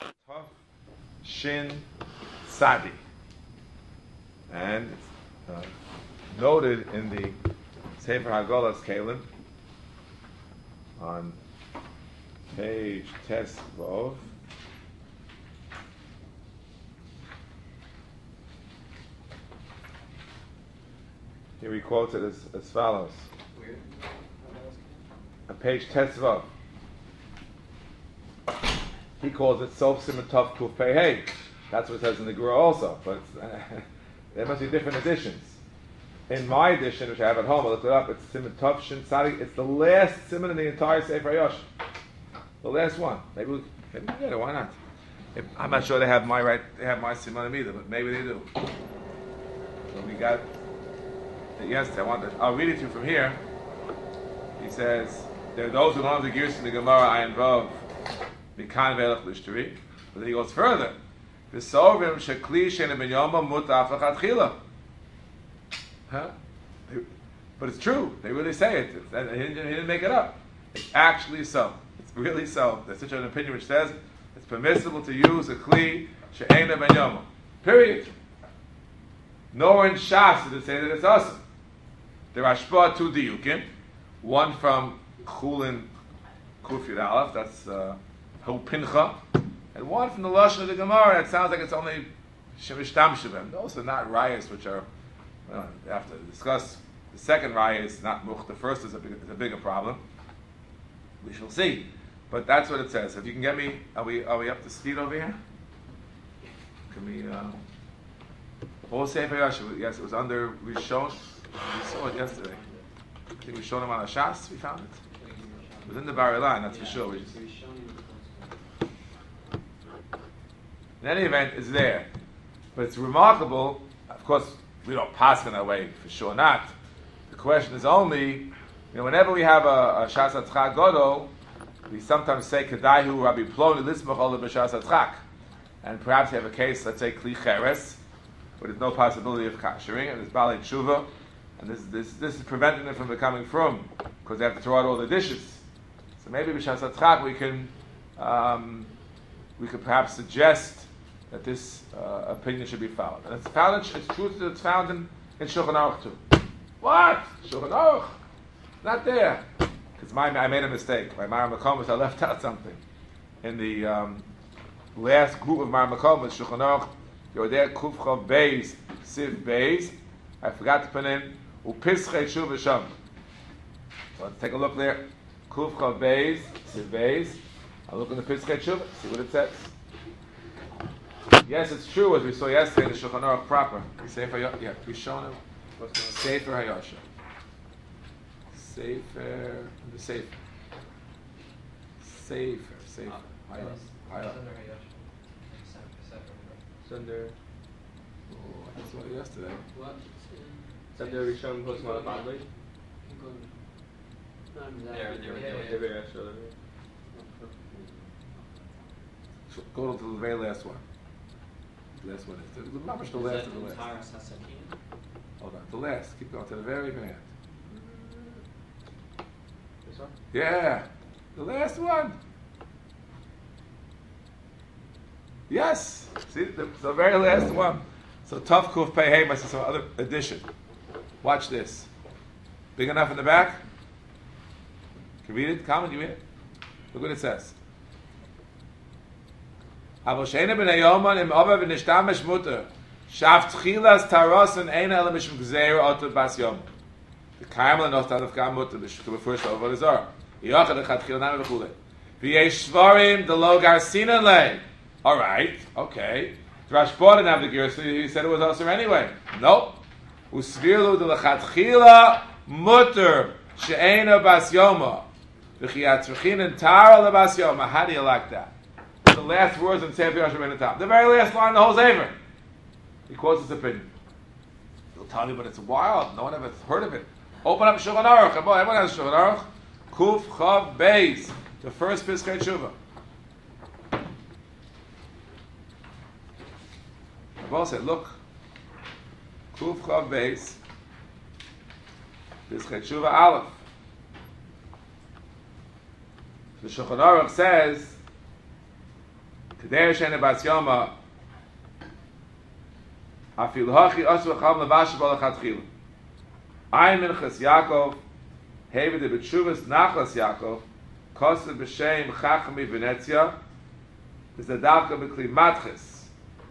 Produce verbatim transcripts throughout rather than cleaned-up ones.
Tov Shin Sadi. And it's uh, noted in the Sefer Hagolas Kalim on page Tes Vov. Here he quotes it as, as follows. On page Tes Vov. He calls it Sof Siman Tov Kuf Pei Hey. That's what it says in the Gemara also, but uh, there must be different editions. In my edition, which I have at home, I looked it up, it's Siman Tov Shin Sadi. It's the last Siman in the entire Sefer Yosh. The last one. Maybe we, maybe we get it, why not? If, I'm not sure they have my right, they have my Siman either, but maybe they do. So we got, yes, I want to, I'll read it to you from here. He says, there are those who don't have the gears in the Gemara, I involve. But then he goes further. Huh? But it's true. They really say it. It's, he, didn't, he didn't make it up. It's actually so. It's really so. There's such an opinion which says it's permissible to use a kli she'ena ben yoma. Period. Nor in Shas does it say that it's awesome. There are shpa two diyukim. One from Chulin Kuf Yud Aleph. That's uh, Hu Pincha. And one from the Lashon of the Gemara. It sounds like it's only Shemishtam Shavim. Those are not rayas which are, well, we have to discuss. The second raya is not much. The first is a, big, is a bigger problem. We shall see. But that's what it says. If you can get me, are we are we up to speed over here? Can we, uh, what was Sefer Yosha? Yes, it was under Rishon. We saw it yesterday. I think we showed him on a Shas. We found it. It was in the Bar Ilan, that's for sure. We just, in any event, it's there. But it's remarkable. Of course, we don't pass in that way, for sure not. The question is only, you know, whenever we have a, a Shas Atzchak Godol, we sometimes say, Kedaihu Rabbi Ploni Lismach Ola B'Shas Atzchak. And perhaps you have a case, let's say, Kli Cheres, where there's no possibility of kashering, and there's Balei Tshuva, and this, this, this is preventing them from becoming frum, because they have to throw out all the dishes. So maybe B'Shas Atzchak we can, um, we could perhaps suggest that this uh, opinion should be followed. And it's found, it's true that it's found in, in Shulchan Aruch too. What? Shulchan Aruch? Not there. Because I made a mistake. By Mara Makomas, I left out something. In the um, last group of Mara Makomas, Shulchan Aruch, you were there, Kuf Chav Beis, Siv Beis. I forgot to put in, Upischei Shuv Sham. So let's take a look there. Kuf Chav Beis, Siv Beis. I'll look in the Pischei Shuv, see what it says. Yes, it's true, as we saw yesterday in the Shulchan Aruch proper. Sefer, yeah, we shown him. Sefer Hayosha. Sefer, the Sefer. Sefer, Sefer. Hayosha. Hayosha. It's under. Oh, I saw it yesterday. What? It's under Rishon Post Malachadli. There, there, there. Go to the very last one. The last one is the, the, the, the last of the last. Hold on, the last. Keep going to the very, very end. This one? Yeah, the last one. Yes, see the, the very last one. So Tov Kuf Pei Hey must have some other addition. Watch this. Big enough in the back. Can you read it? Comment, you read it? Look what it says. Aber sheine ben yoman im aber wenn shtamish mutter shaft khilas tarasen eine ele mishum gzeir ot bas yom the kaimel noch dann auf gam mutter bis zu first over the zar yach der hat khilna be khule vi yesh shvarim the logar sinale. All right, okay. Rashba didn't have the gear, so he said it was also anyway. Nope. Usvirlu de lachat khila mutter sheina bas yoma v'chiyat tzrichin and tara le bas yoma. How do you like that? The last words in Sefer Yosha Ben Atam. The very last line in the whole Sefer. He quotes his opinion. He'll tell you, but it's wild. No one ever heard of it. Open up Shulchan Aruch. Everyone has Shulchan Aruch. Kuf Chav Beis. The first Piskei Tshuva. Rabbi said, look. Kuf Chav Beis. Piskei Tshuva Aleph. The Shulchan Aruch says, Kedei Shene Bas Yoma Afil Hachi Asu Cham Levash Balachatchila. Ein Minchas Yaakov Heved de Betshuvas Nachlas Yaakov Kosev B'Shem Chachmi Venetzia is the Davka B'Kli Matches.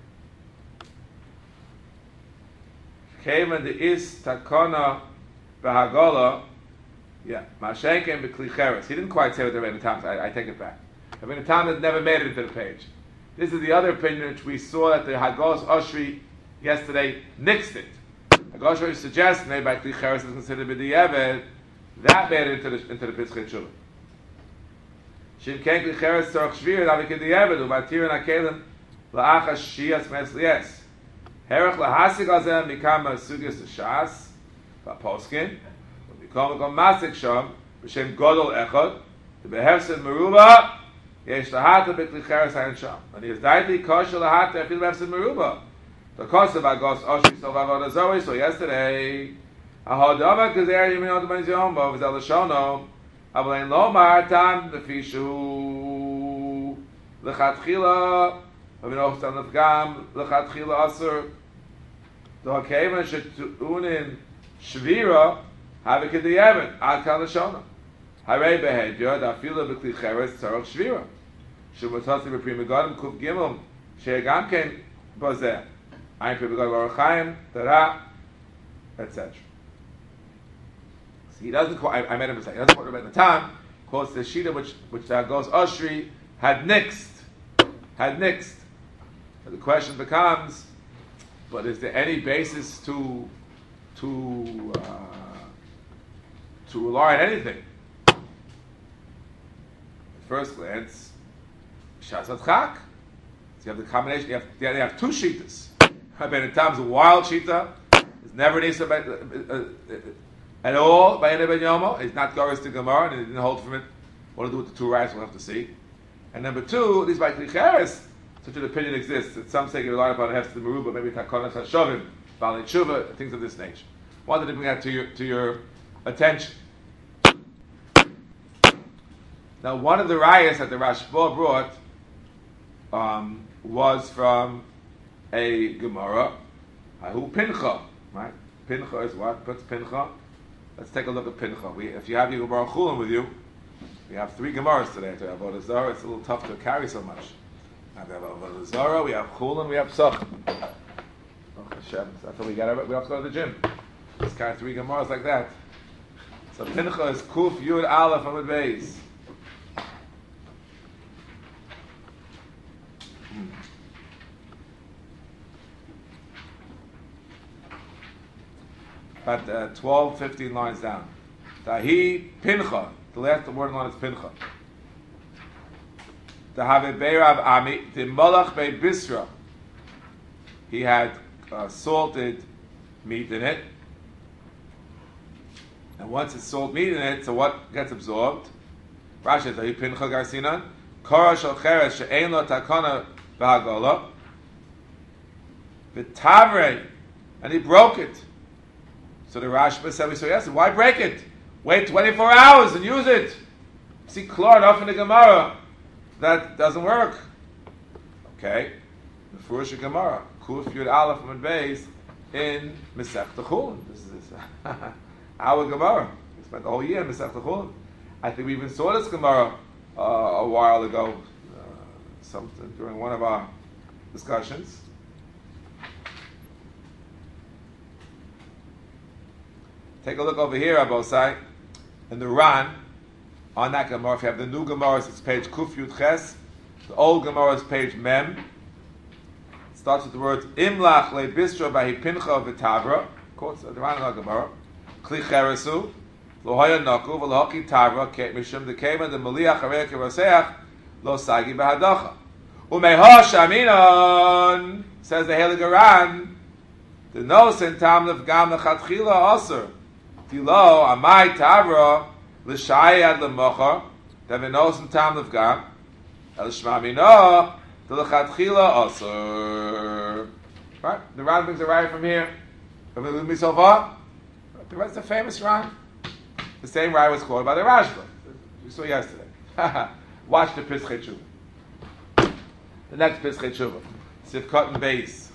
Kevan de Is Takona B'Hagola. Yeah, Mashenken B'Kli Cheres. He didn't quite say what the Rebbeinu Tam said. I, I take it back. The Rebbeinu Tam has never made it into the page. This is the other opinion which we saw that the Hagos Oshri yesterday nixed it. Hagos Oshri suggests maybe by Kli Cheres is considered B'Di'eved. That made it into the into the Pitzchei Tshuva. Shem Ken Kli Cheres Tzorach Shvir Davik B'Di'eved U'Batirin HaKelim La'achas Shias Mes Lies. Herach Lahasik Azem Mikama Sugis Shas V'Poskin. Become a masik sham b'shem Godol Echad to behefsed meruba yesh lahata b'kli cheres hayin sham and he is daitli kosher lahata afil behefsed meruba the kosev agos oshri so v'avodah zoe so yesterday ahodama kazer yimin od ben ziyombo v'zel l'shono avlein lo ma'atam b'fishu l'chatchila v'vinoch tzan l'fgam l'chatchila asur the hakevan shetunin shvira Havik in the Yemen, Ad Kal Lashona. Harei Behedya, Da Fila B'Kli Cheres, Tzarok Shvira. Shumatasi B'Pri Megadim, Kuf Gimel, She'egam Ken Bozeh. Ein Pri Megadim Baruch Chaim, Tara, et cetera. So he doesn't quote, I, I made him say, he doesn't quote Rebbeinu Tam, quotes the Shita which, which the Agos Oshri had nixed. Had nixed. So the question becomes, but is there any basis to, to, uh, to rely on anything? At first glance, Shasat Chak. So you have the combination, you have, you have two Shitas. Rebbeinu Tam's a wild Shita. He's never Nisa uh, uh, at all by Rebbeinu Yomo. He's not Goris to Gemara, and he didn't hold from it. What to do with the two rights, we'll have to see. And number two, at least by Kli Cheres, such an opinion exists that some say you rely upon Hefsed Meruba, maybe Takonas HaShovim, Baalei Tshuva, things of this nature. Wanted to bring that to your, to your attention. Now, one of the rayas that the Rashba brought um, was from a Gemara, Ahu Pincha, right? Pincha is what? What's Pincha? Let's take a look at Pincha. We, if you have your Gemara Chulin with you, we have three Gemaras today. To have Avodah Zarah, it's a little tough to carry so much. Now we have Avodah Zarah, we have Chulin, we have Psach. Oh, Hashem, that's how we get it. We have to go to the gym. Just carry three Gemaras like that. So Pincha is Kuf Yud Aleph Amud Beis. About uh, twelve, fifteen lines down. Tahi Pincha. The last word line is Pincha. Tahave Beirav Ami. The Malach Be Bisra. He had uh, salted meat in it. And once it's salt meat in it, so what gets absorbed? Rashi says, Tahi Pincha Garsinan. Kora Shal Cheres She'ein Lo Takona B'Hagola. V'Tavrei. And he broke it. So the Rashba said, we saw yesterday, why break it? Wait twenty-four hours and use it. See, clear enough in the Gemara. That doesn't work. Okay. The Furush Gemara. Kuf Yud Aleph Amud Beis in Masechta Chulin. This is our Gemara. We spent the whole year in Masechta Chulin. I think we even saw this Gemara uh, a while ago, uh, something during one of our discussions. Take a look over here, Abosai, in the Ran, on that Gemara. If you have the new Gemara, it's page Kuf Yud Ches. The old Gemara is page Mem. It starts with the words Imlach le Bistra Bahi Pincha V'Tavra. Quotes the Ran on Gemara. Kli Cheresu Lo Hoya Naku V'Lohoki Tavra Ket Mishum Dekema De Maliach Harei Kevaseach Lo Sagi B'Hadacha Umeha Shaminon, says the Heilige Ran, the Nos in Tam Lefgam Lechatchila Aser Tilo Amai Tavra L'Shayad L'Mocha Devinos in Tam Lefgam El Shmamino the Lechatchila Aser. Right? The Ran brings a right from here. From the Misova. The rest is a famous Ran. The same Rai was quoted by the Rashba. We saw yesterday. Watch the Pitzchei Tshuva. The next Pischei Tshuva. Sivkot and Beis.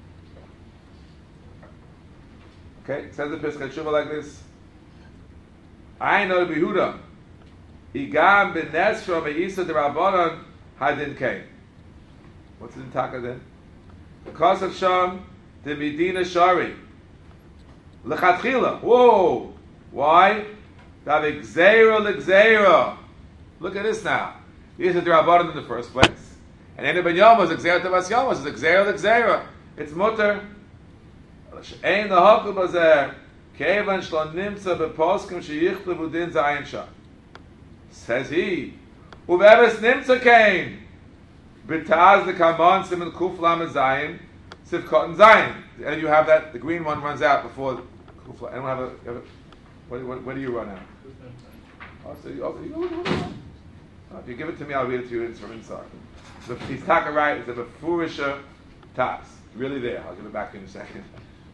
Okay, it says the Pischei Tshuva like this. I know the Behuda. Igam b'nesra me'isa d'Rabbanan hadin came. What's in Taka then? Because of Sham, the Medina Shari. L'chatchila. Whoa! Why? Dav Gzeira l'Gzeira. Look at this now. These are the Rabbanan in the first place. And Ena ben Yom was Gzeira Tavas Yom was Gzeira l'Gzeira. It's mutter. Ein l'hakum bazer. Kevan shlo nimtza b'poskim sheyichlevu din zayin sham. Says he. Uveves nimtza came. B'taz the kamon simen kuf lam zayin. Sivkot and zayin. And you have that, the green one runs out before kuf lam. Anyone have a, have a what, what, what do you run out? Oh, so you, oh, you, oh, if you give it to me, I'll read it to you. It's from inside. So he's talking right. It's a befurisha tas. Really there. I'll give it back to you in a second.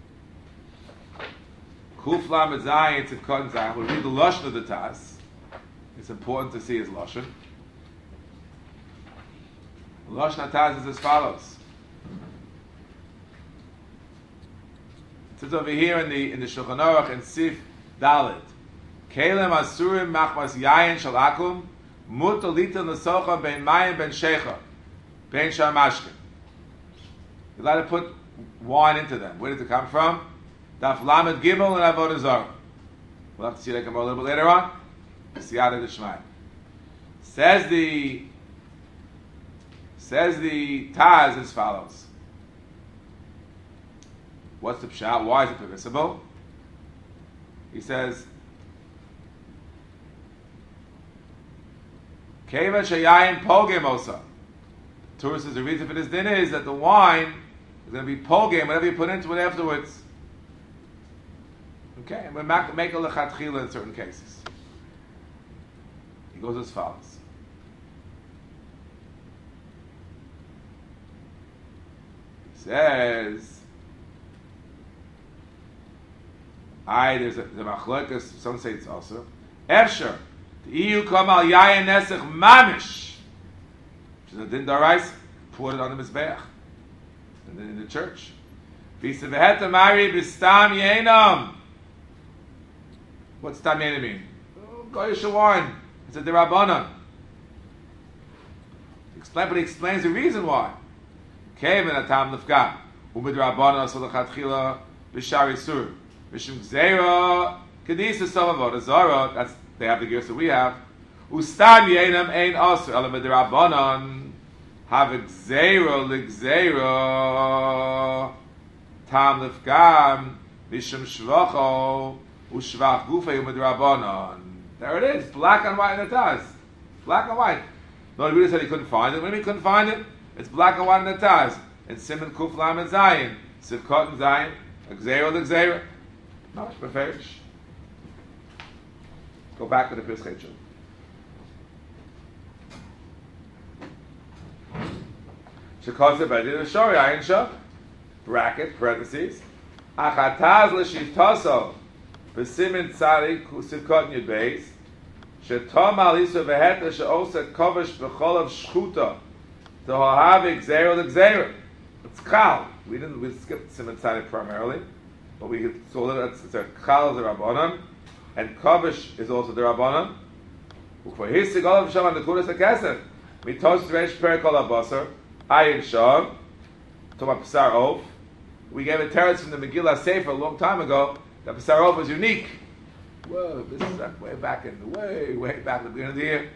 Kuf lam zayin, sivkot and zayin. We'll read the lashon of the tas. It's important to see his lashon. The lashon tas is as follows. It says over here in the in the Shulchan Aruch in Sif Dalet, Kelem asurim machmas yayin shalakum mutar litan l'socha ben mayim ben shecha ben shamashkin. You're allowed to put wine into them. Where does it come from? Daf Lamed Gimel and Avodah Zarah. We'll have to see that come a little bit later on. Siyata D'Shmai. Says the says the Taz as follows. What's the pshat? Why is it permissible? He says, Keva shayayin pogem osa. Torah says the reason for this dinner is that the wine is going to be pogem, whatever you put into it afterwards. Okay, and we make a lechatchila in certain cases. He goes as follows. He says, I there's a the machlokas. Some say it's also Efsher. The E U come al yayin nesach mamish. Which is a din darais. Poured it on the mizbeach, and then in the church. Visa veheta mari b'stam yenam. What's stam yenam mean? Oh, goyish wine. It's a derabbanan. Explain, but he explains the reason why. Came in a tam lefgam. Umid rabbanan so lechatchila b'shari sur. Mishum Gzeira Kedisa Some Avodah Zarah. That's they have the gears that we have. Ustam Yenam Ein Aser Elam B'Derabbanan Have Gzeira L'Gzeira Tam Lefgam Mishum Shvacho Ushvach Gufei U'B'Derabbanan. There it is, black and white in the Taz. Black and white. No, the said he couldn't find it. When he couldn't find it, it's black and white in the Taz. And Simon Kuf Lam and Zayin, Sivkot and Zayin, Gzeira L'Gzeira. No, it's go back to the Pischei Tshuva. Shekoseh B'Din Shori Ayin Shah, bracket, parentheses, Achataz L'Shivtoso, B'Simin Tzadik, Sivkot Yud Beis, Shetom Aliso V'Heta She'oset Kovesh B'Cholav Shchuta, Tohav Gzeira L'Gzeira. It's Chal. We didn't, we skipped Simin Tzadik primarily. But we saw that it's a Chal is the Rabbanan, and Kavish is also the Rabbanan. For his Sigal of Sham and the Kudas HaKesef, Mitos Reish Perikol HaBasar, Ayin Sham, Toma Psar Of. We gave a teretz from the Megillah Sefer a long time ago that Psar Of was unique. Whoa, this is like way back in the way, way back at the beginning of the year.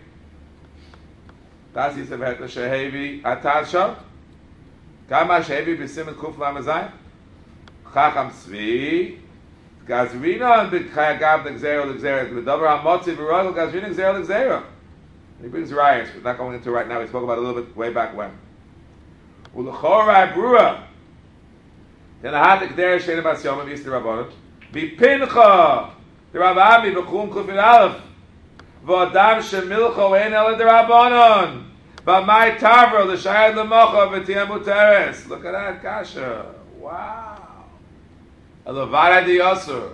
Tasi Sevet Shehevi Atad Sham, Kama Shehevi B'Simen Kuf Lamazayim. Chacham Tzvi, Gazrina and B'Chayagav the Gzeira l'Gzeira, B'Davar HaMotzi V'Rogel Gazrina Gzeira l'Gzeira. He brings riots. We're not going into it right now. We spoke about it a little bit way back when. U'Lechorai Brura. Then I had the Gdeir Sheina Bas Yom V'Yis D'Rabbanan. B'Pincha D'Rav Ami B'Chum Kufin Aleph. V'Adam Shemilcho Ein Ela D'Rabbanan. B'Mai Tavra L'Shayad L'Mocha V'Tiyam Muteres. Look at that kasha. Wow. A Levada di Yasur.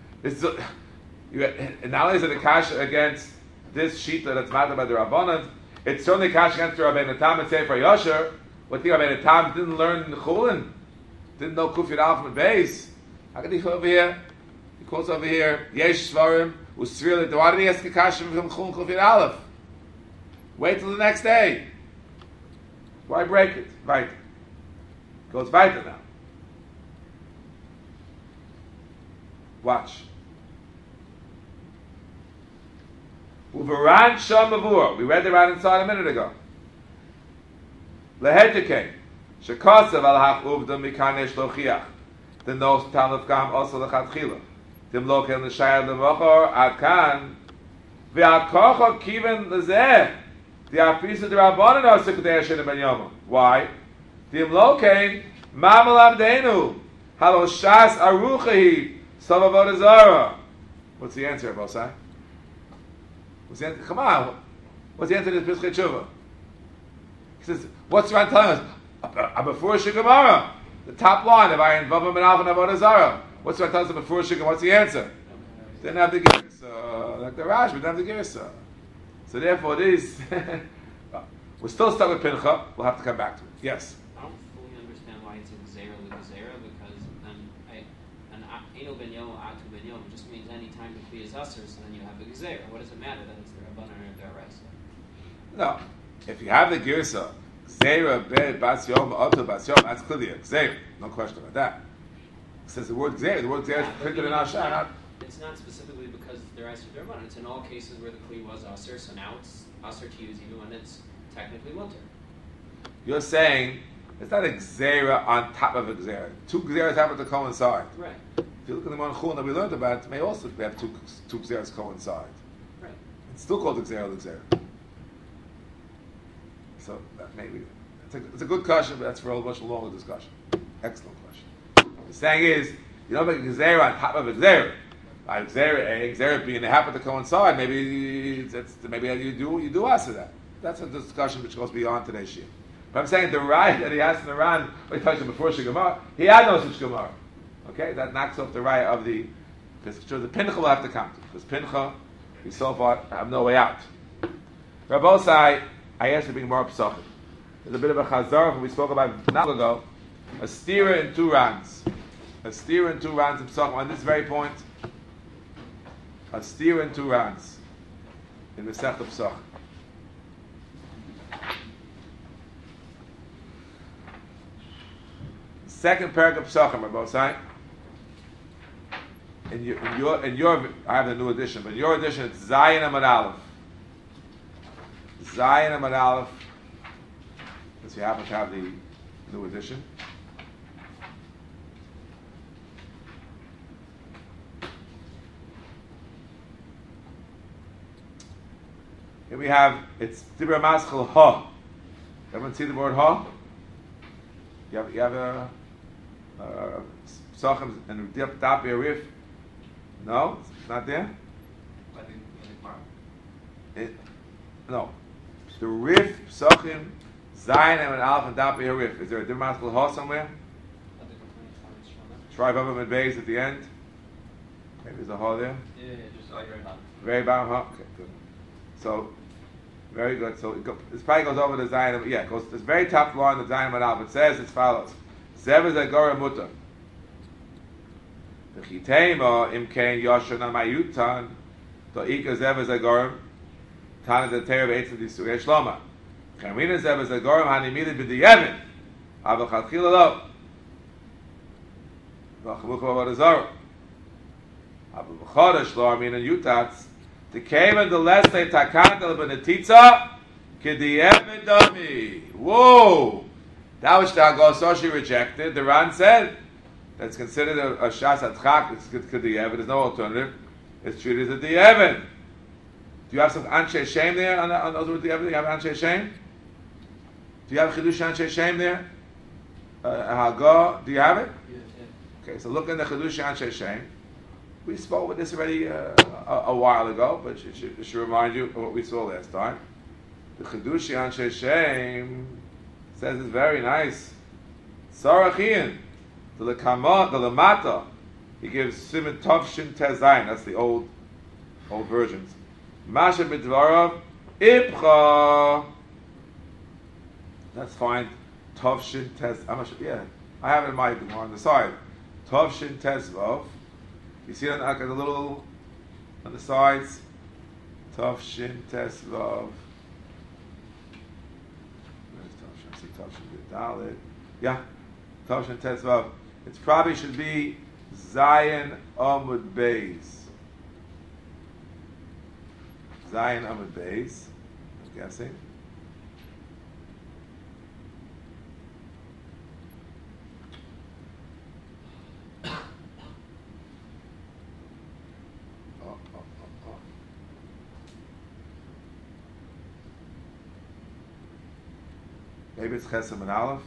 Not only is it a kasha against this shita that's matter by the Rabbanan, It's certainly Kash against Rabbeinu Tam and Sefer Yosher. What the Rabbeinu Tam didn't learn in the Chulin, didn't know Kufir Alf and Beis. How can he come over here? He calls over here, Yesh Svarim, Usrili. Why did he ask a Kash from Chulin Kufir Aleph? Wait till the next day. Why break it? Right. Goes weiter now. Watch. Uvaran Shamavur. We read the right inside a minute ago. Lehedike. Shekasav al hach uvdam mikanesh lochiach. The nos talaf gam also lechatchila. Dim lokel neshayad levachor akan. Ve'akocha kiven lezeh. The afisa de rabbanon are sekudei shen ben yoma. Why? Dim lokel mamalam deinu. Halo shas aruchahi. Savavod azara. What's the answer, Bosai? What's the answer? Come on. What's the answer to this Pischei Tshuva? He says, what's Ran telling us? A before Shigamara. The top line, if I involve him in Alpha and Avodah Zarah. What's Ran telling us before Shigamara? What's the answer? Didn't have the gears. Uh, like the Rash, we didn't have the gears. Uh. So therefore, it is. We're still stuck with Pincha. We'll have to come back to it. Yes? I don't fully understand why it's a Gzeira L'Gzeira, because then I, an Eino Ben Yom, Atu Ben Yom, just means any time the Kli is Asr, so then you have a Gzeira. What does it matter that it's the Rabbanan or the Arasa? No. If you have the Girsa, Gzeira, Be, Bas Yom, Oto, Bas Yom, that's clearly a Gzeira. No question about that. It says the word Gzeira. The word Gzeira Yeah, is printed in our Shah. It's not specifically because the Arasa or the Rabbanan. It's in all cases where the Kli was Asr, so now it's Asr to use even when it's technically Mutter. You're saying it's not a Gzeira on top of a Gzeira. Two Gzeiras happen to coincide. Right. If you look at the Monchun that we learned about, it may also have two, two Gzeiras coincide. Right. It's still called Gzeira Gzeira. So that maybe it's a, it's a good question, but that's for a much longer discussion. Excellent question. The saying is, you don't make a Gzeira on top of a Gzeira. Like Gzeira A, Gzeira B, and they happen to coincide. Maybe it's, it's, maybe you do you do answer that. That's a discussion which goes beyond today's shir. But I'm saying the right that he has in the Ran, when he touched it before Shigamar, he had no such Gemara. Okay, that knocks off the right of the. Because the Pincha will have to come to. Because Pincha, we so far have no way out. Rabbosai, I asked to bring more Pesachim. There's a bit of a chazar when we spoke about not long ago. A steer in two rounds. A steer in two rounds of Pesachim. On this very point, a steer in two rounds in the Sech of Pesachim. Second parak of Pesachim, Rabbosai. In your, in your, in your, I have the new edition, but in your edition it's Zayin Amad Aleph. Zayin Amad Aleph. Since you happen to have the new edition. Here we have, it's Dibra Maschel Ha. Everyone see the word Ha? You have, you have a, a Pesachim and Dap Yerif. No, it's not there. It, no, the Rif Pesachim Zayin and Aleph and Dap Yerif. Is there a different Maskal Ha somewhere? Try Vavam and Beis at the end. Maybe there's a Ha there. Yeah, yeah, just like very bottom. Very bottom Ha. Okay, good. So, very good. So it go, this probably goes over the Zayin. Yeah, it goes this very top line of the Zayin and Aleph. It says as follows: Zev is a Gora Mutter. The Chitema imkein Yoshana Mayutan to Ika Zev is a Gorim Tana the Terra Beitz the Surei Shloma. Kamina Zev is a Gorim Hanimid b'Diyevin Ava Chalchila Lo Vachamucha Vodazar Ava B'Chodesh Lo Armin and Yutats the Kamen the Leste Takandel Benetitza K'Diyevin Dami. Whoa, that which the Agososhi rejected. The Ran said that's considered a, a Shas Atchak. It's good to Di'evin. There's no alternative. It's treated as a Di'evin. Do you have some Anshe Shem there on, on those with Di'evin? Do you have Anshe Shem? Do you have Chidush Anshe Shem there? Uh, Haga, do you have it? Yeah, yeah. Okay, so look in the Chidush Anshe Shem. We spoke with this already uh, a, a while ago, but it should, it should remind you of what we saw last time. The Chidush Anshe Shem says it's very nice. Sarachian. To the Kama, the Lamata, he gives Simon Tovshin Tezayin. That's the old, old versions. Masha B'Dvarav Ibcha. That's fine. Tovshin Tes. I'm not sure. Yeah, I have it in my more on the side. Tovshin Tesvav. You see it on the little on the sides. Tovshin Tesvav. Where's Tovshin? I see Tovshin Dalit. Yeah, Tovshin Tesvav. It probably should be Zion Amud Beis. Zion Amud Beis. I'm guessing. Maybe it's Chesem and Aleph.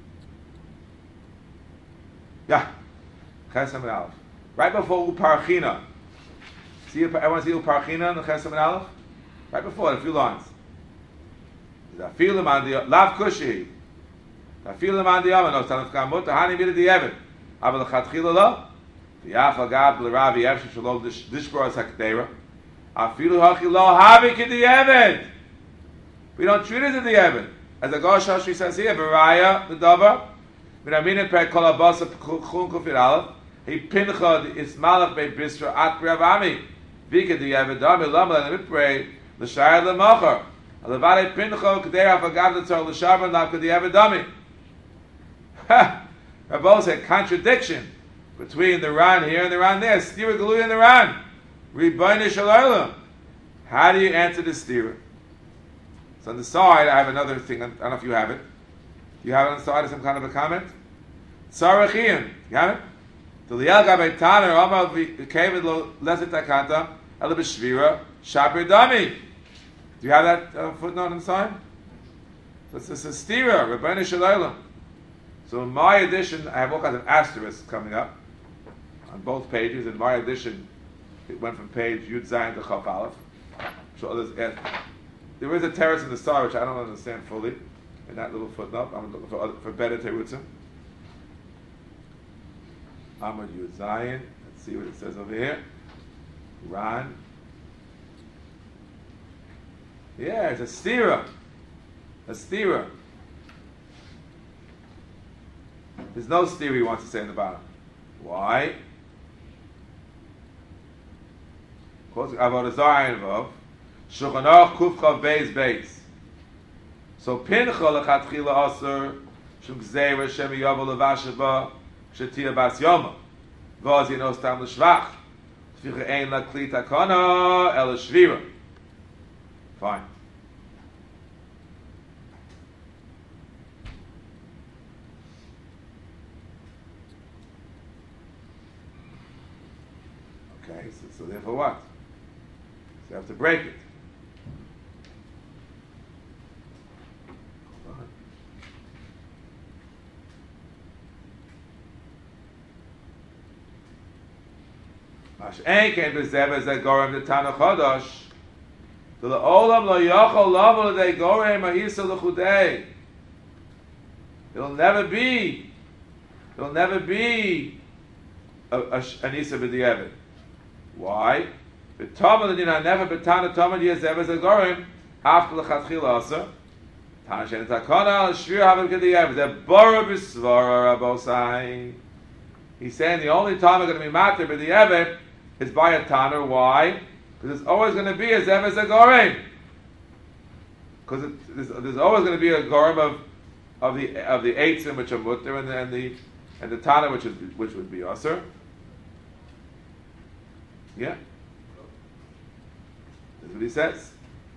Yeah, Chesem and Aleph. Right before Uparchina. See, everyone see Uparchina in the Chesem and Aleph? Right before it, a few lines. Zafilim on the Lav Kushi. Zafilim on the Yamanos. Tanaf Kamut. Hani Mida the Evan. Aval Chatchila Lo. The Yafal Gab L'Ravi Efshe Shalom Dishbor Sakdera. Afilu Hachi Lo Havi Ki the Evan. We don't treat it as the Evan. As the Gosh Hoshri says here, Varaya, the Dover, Minamina Pek Kolabasa Chun Kufir Aleph, he pinchad is Malach Be Bisra At Bravami, Vika the Yavedami, Lama, and Mipre, the Shire the Mocher, Alavale Pinchad, Kadea Fagad the Tzor, the Shaban, Laka the Yavedami. Ha! Rabbi said contradiction between the Ran here and the Ran there, Stira Galuya and the Ran. Ribayna Shalayla. How do you answer the Stira? So on the side, I have another thing. I don't know if you have it. Do you have it on the side as some kind of a comment? Tzarechiyim. You have it? To liel gabei taner amar v'kevid lo leset takanta ela b'shvira shabir dami. Do you have that uh, footnote on the side? So it's a stira, Rebbeinu Shalayla. So in my edition, I have all kinds of asterisks coming up on both pages. In my edition, it went from page Yud Zayin to Chaf Aleph. So others add. There is a teretz in the star which I don't understand fully in that little footnote. I'm looking for, for better terutzim. Amud Yud Zayin. Let's see what it says over here. Ran. Yeah, it's a stira. A stira. There's no stira he wants to say in the bottom. Why? Because Avodah Zarah involved. Shulchan Aruch Kufchav Beis Beis. So Pincha lechatchila aser shum gzeira shem yavu levasheva shetia bas yoma v'az yino stam l'shvach tficha ein lakli takana el shvira. Fine. Okay, so, so therefore what? So you have to break it. Ein kein bezeh ze gorem de tana chodosh to the olam lo yachol lavel de gorem ahisa lechudei. It'll never be it'll never be a, a, an isa b'di'evet. Why? The Talmud did not never betana Talmud yezev ze gorem after lechatchila asa tana shen takana al shvir havel k'di'evet. The bara b'svara rabosai. He's saying the only time we're going to be matter b'di'evet is by a tanner. Why? Because it's always going to be a zev as a gorem. Because there's, there's always going to be a gorem of of the of the eitzim which are mutter and the and the, and the tanner which is which would be aser. Yeah, that's what he says.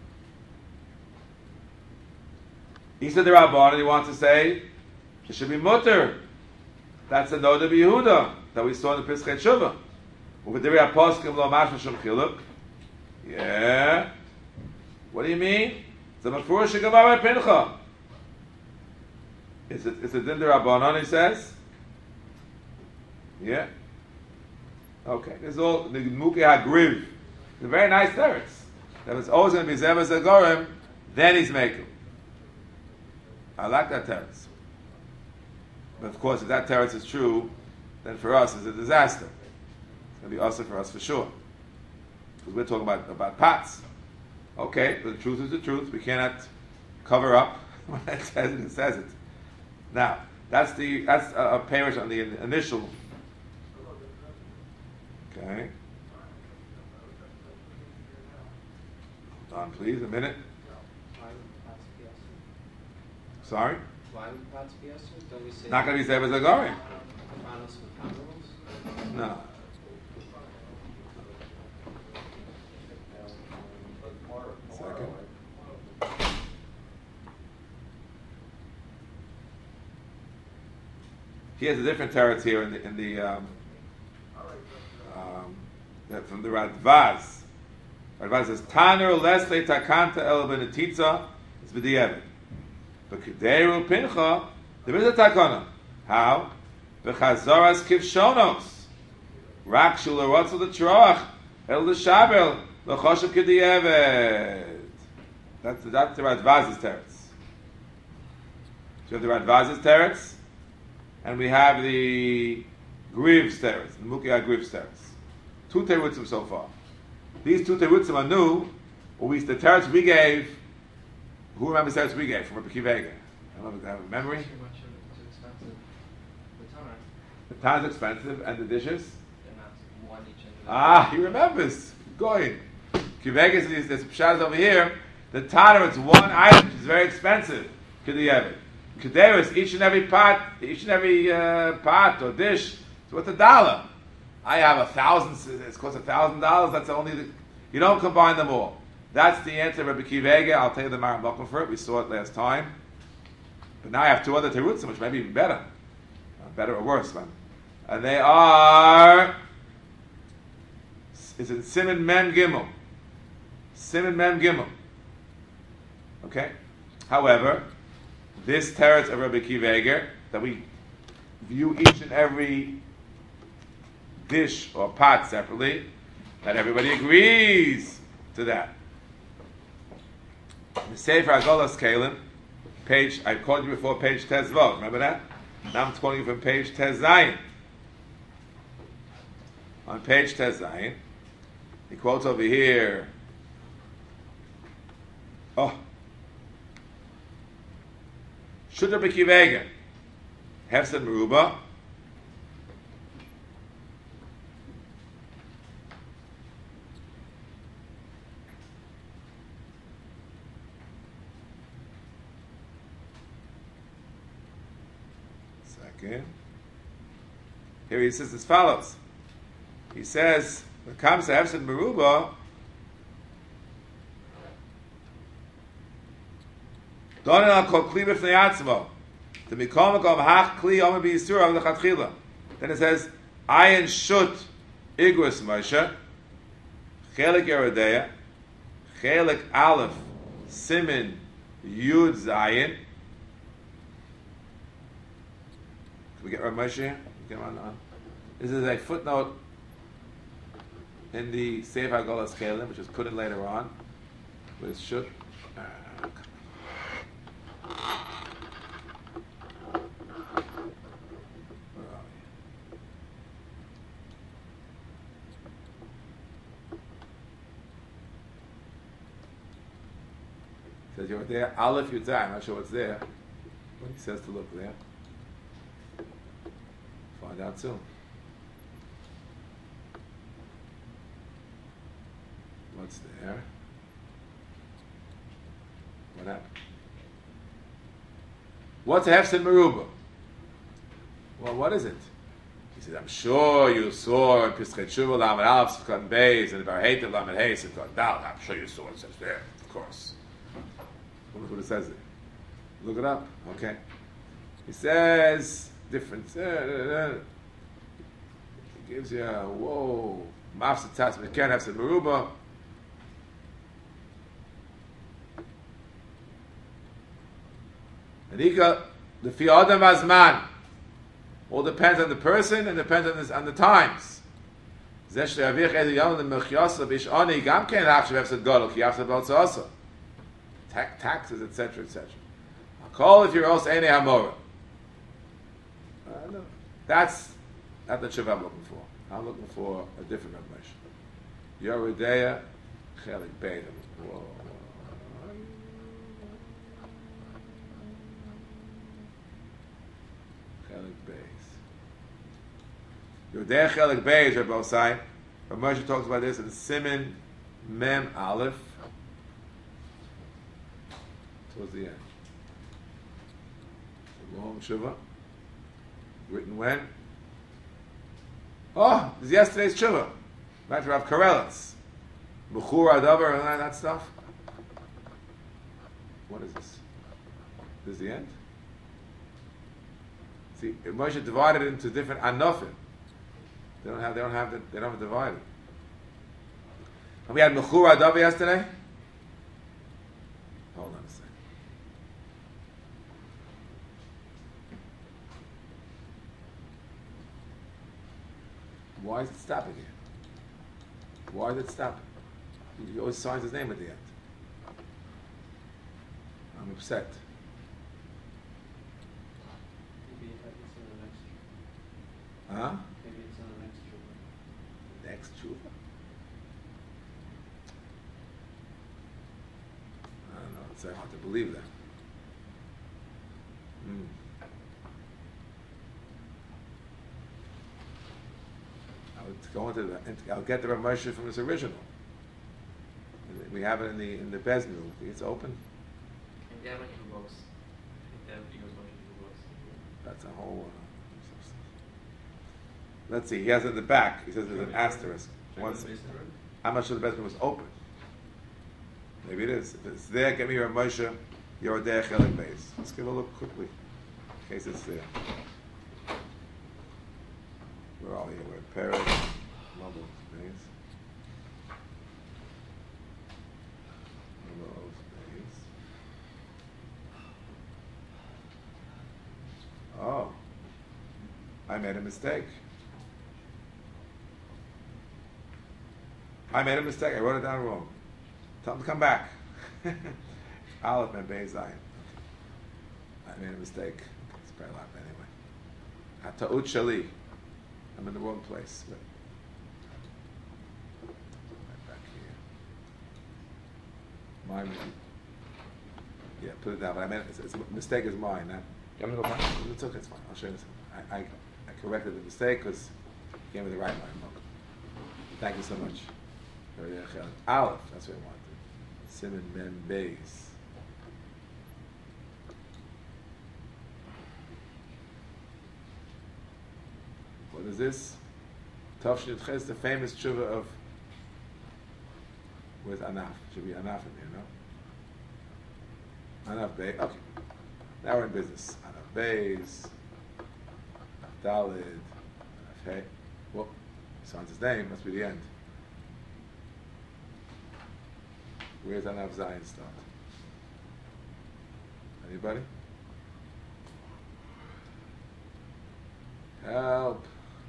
He said the Rabban, and he wants to say it should be mutter. That's a Noda B'Yehuda that we saw in the Pischei Tshuva. Yeah. What do you mean? It's a Mefurish Gemara by Pincha. It's a, it's a Din D'Rabbanan, he says. Yeah. Okay. This is all the Muki HaGriv. It's a very nice teretz. That it's always going to be Zev Zagorem, then he's making. I like that teretz. But of course, if that teretz is true, then for us it's a disaster. It's going to be also for us for sure. Because we're talking about, about pots. Okay, the truth is the truth. We cannot cover up when it says it. It says it. Now, that's the that's a, a parish on the in- initial. Okay. Hold on, please, a minute. Why would pots be usher? Sorry, Why would pots be usher? Don't we say not going to be Zebra Zagori. Panos with comparables? No. Second. He has a different teretz here in the in the um, um, that from the Radvaz. Radvaz says Tanur Lesle Takanta El Benetitza is b'di'evet. But Kederu Pincha there is a takana. How? V'chazaras kivshonos rak shul arotzel l'troach el l'shabel l'choshev k'di'evet. That's the, that's the Radvaz's teretz. So we have the Radvaz's teretz, and we have the Griv's teretz, the Mukiyah Griv's teretz. Two terutzim so far. These two terutzim are new, or we the teretz we gave. Who remembers the teretz we gave from Rabbi Akiva Eiger? I don't know if you have a memory. Too much of it, too expensive. The toner, The time is expensive, and the dishes. they're not one each end. Ah, he remembers. Going. Kivegas is there's shadows over here. The tanner, it's one item, which is very expensive. Kediyevit. Kederis, each and every pot, each and every uh, pot or dish, it's worth a dollar. I have a thousand, it's cost a thousand dollars, that's only the, you don't combine them all. That's the answer of Rabbi Akiva Eiger. I'll tell you the Maram looking for it, we saw it last time. But now I have two other terutzim, which may be even better. Uh, better or worse, man. And they are, it's in Siman Mem Gimel. Siman Mem Gimel. Okay? However, this teretz of Rabbi Akiva Eiger, that we view each and every dish or pot separately, that everybody agrees to that. The Sefer Agolas Kalim, page, I called you before page Tezvot, remember that? Now I'm quoting you from page Tezayin. On page Tezayin, he quotes over here, oh, should Rabbi Akiva Eiger Hefsed Meruba second. Here he says as follows. He says, when it comes to Hefsed Meruba, Donin al kol kli b'fnei atzmo. To mikol makom hach kli omer b'yisur av lechatchila. Then it says, ayin shut igros Moshe, chelik Yerodeya, chelik aleph, simin, yud zayin. Can we get Rav Moshe here? Come on, on. This is a footnote in the Sefer Agolas Kalim, which is put in later on, with shut. Uh, Says you're there, Aleph Yudzai, I'm not sure what's there. But he says to look there. Find out soon. What's there? What happened? What's Hefsed Meruba? Well, what is it? He said, I'm sure you saw in Pischei Tshuva, Lamed Aleph, Sifkat Beis, and Barheita, Lamed Hey, Sifkat Dal. I'm sure you saw it. It says there, of course. Look what it says there. Look it up. Okay. He says, different. Uh, uh, uh, he gives you a, whoa, Mafsed Tats, but can't Hefsed Meruba. And he got the fi adam azman. All depends on the person and depends on, this, on the times. Tax, taxes, et cetera, et cetera. Call if you're also any hamora. That's not the tshuva I'm looking for. I'm looking for a different revelation. Yerodeya chelik beidim. Whoa. Yodei Chelik Beis are both sides. Rav Moshe talks about this in Siman Mem Aleph. Towards the end. The long Shuvah. Written when? Oh, this is yesterday's Shuvah. Right, Rav Karelitz. Bechur Adavar and all that stuff. What is this? This is the end? See, Moshe divided it into different anofim. They don't have. They don't have. The, they don't have it divided. And we had Mechur Adav yesterday. Hold on a second. Why is it stopping here? Why is it stopping? He always signs his name at the end. I'm upset. Maybe it's in the next. Huh? Maybe it's in the next Shuvah. Next tshuva? I don't know. It's hard to believe that. Mm. I would go into the. I'll get the Rav Moshe from his original. We have it in the in the Beznu. It's open. They have like two books. I think they have Eagles bunch of two books. That's a whole. Uh, let's see. He has it in the back. He says there's an asterisk. Once, I'm not sure the Beznu was open. Maybe it is. If it's there, get me your Moshe, your Yodei Chelik Beis. Let's give a look quickly, in case it's there. Where are we? We're at Paris. Mumble Beis. Mumble Beis. Oh, I made a mistake. I made a mistake. I wrote it down wrong. Tell him to come back. Aleph and Beis Zayin. I made a mistake. It's probably a lot anyway. Hata'ut shali. I'm in the wrong place. But right back here. Mine. Yeah, put it down. But I meant it's, it's a mistake is mine. Not, You want me to go back? it's okay. It's fine. I'll show you this. I, I, I corrected the mistake because he gave me the right line. Thank you so much. Aleph. That's what I wanted. Siman Mem Beis. What is this? Tafshin Ches, the famous tshuva of. Where's Anaf? Should be Anaf in here, no? Anaf Beis. Okay. Now we're in business. Anaf Beis. Anaf Dalid. Anaf Hey. Well, he signs his name. Must be the end. Where's Anaf Zayin start? Anybody? Help.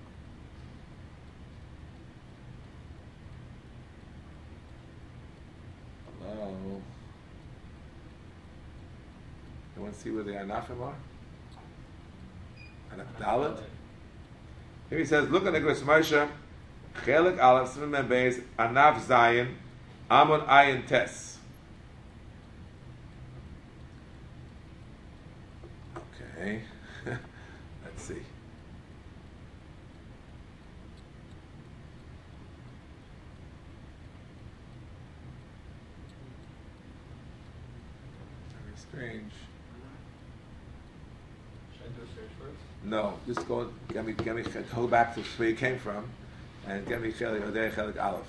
Hello. You want to see where the Anafim are? Anaf Dalet? Here he says, look at the Gris Moshe, Chelik Aleph, Siman Mem Beis, Anaf Zayin, Amon Ayin Tes. Okay. Let's see. Very strange. Should I do a search first? No, just go get me get me go back to where you came from and get me Chelik Odei Chelik Aleph.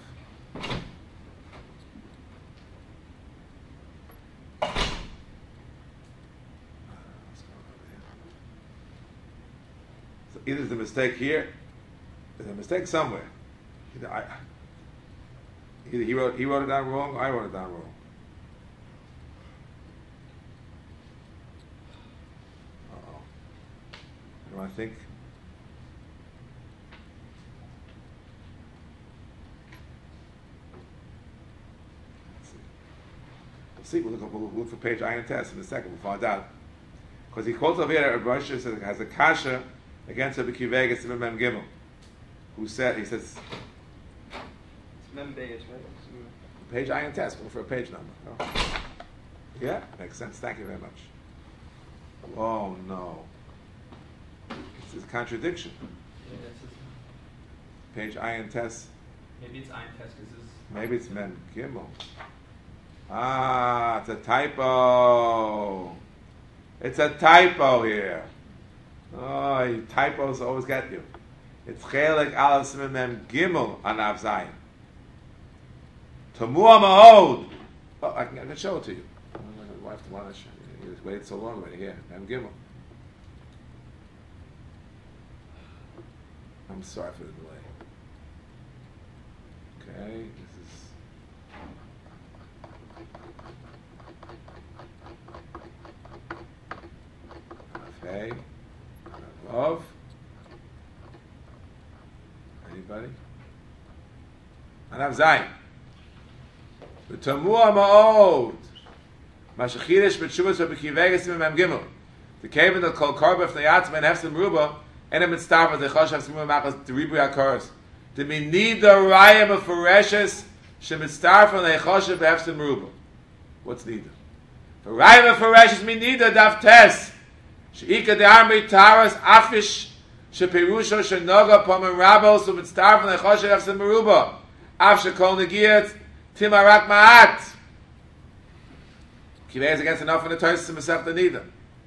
Either there's a mistake here, there's a mistake somewhere. Either, I, either he wrote he wrote it down wrong, or I wrote it down wrong. Uh oh. What do I think? Let's see. We'll see. We'll look, we'll look for page Ayin Test in a second. We'll find out. Because he quotes over here, Rosh says has a kasha against Rabbi Akiva Siman Mem Gimel, who said, he says, It's Mem Beis, right? page Ayin Test, look for a page number. Oh. Yeah, makes sense. Thank you very much. Oh no. It's a contradiction. Yeah, that's his. page Ayin Tes. Maybe it's Ein Test because this. Maybe it's Mem Gimel. Ah, it's a typo. It's a typo here. Oh, you typos always get you. It's Chelik Aleph Siman Mem Gimel on Av Zayin. Tamua Ma'od. Oh, I can, I can show it to you. My wife tomorrow. You just waited so long already. Here, Mem Gimel. I'm sorry for the delay. Okay, this is. Okay. Of. Anybody? Anav Zayin. The Tamua Ma'od. Mashachidish B'tshuvas V'B'kivegas Mem Gimel. The cave in the Kol Karba F'Nayatz Men Hefsim Ruba. And a mitzvah the choshav simul machas the ribuy hakars. The minida raya meforeshes shemitzvah from the choshav hefsim ruba. What's nida? The raya meforeshes minida daf tes sheika de armi taras afish shepirusho shenoga pomen rabos umitzvah from the choshav hefsim ruba. Af shekol negiat timarak ma'at. Kivei is against enough in the Torah to mesach the nida.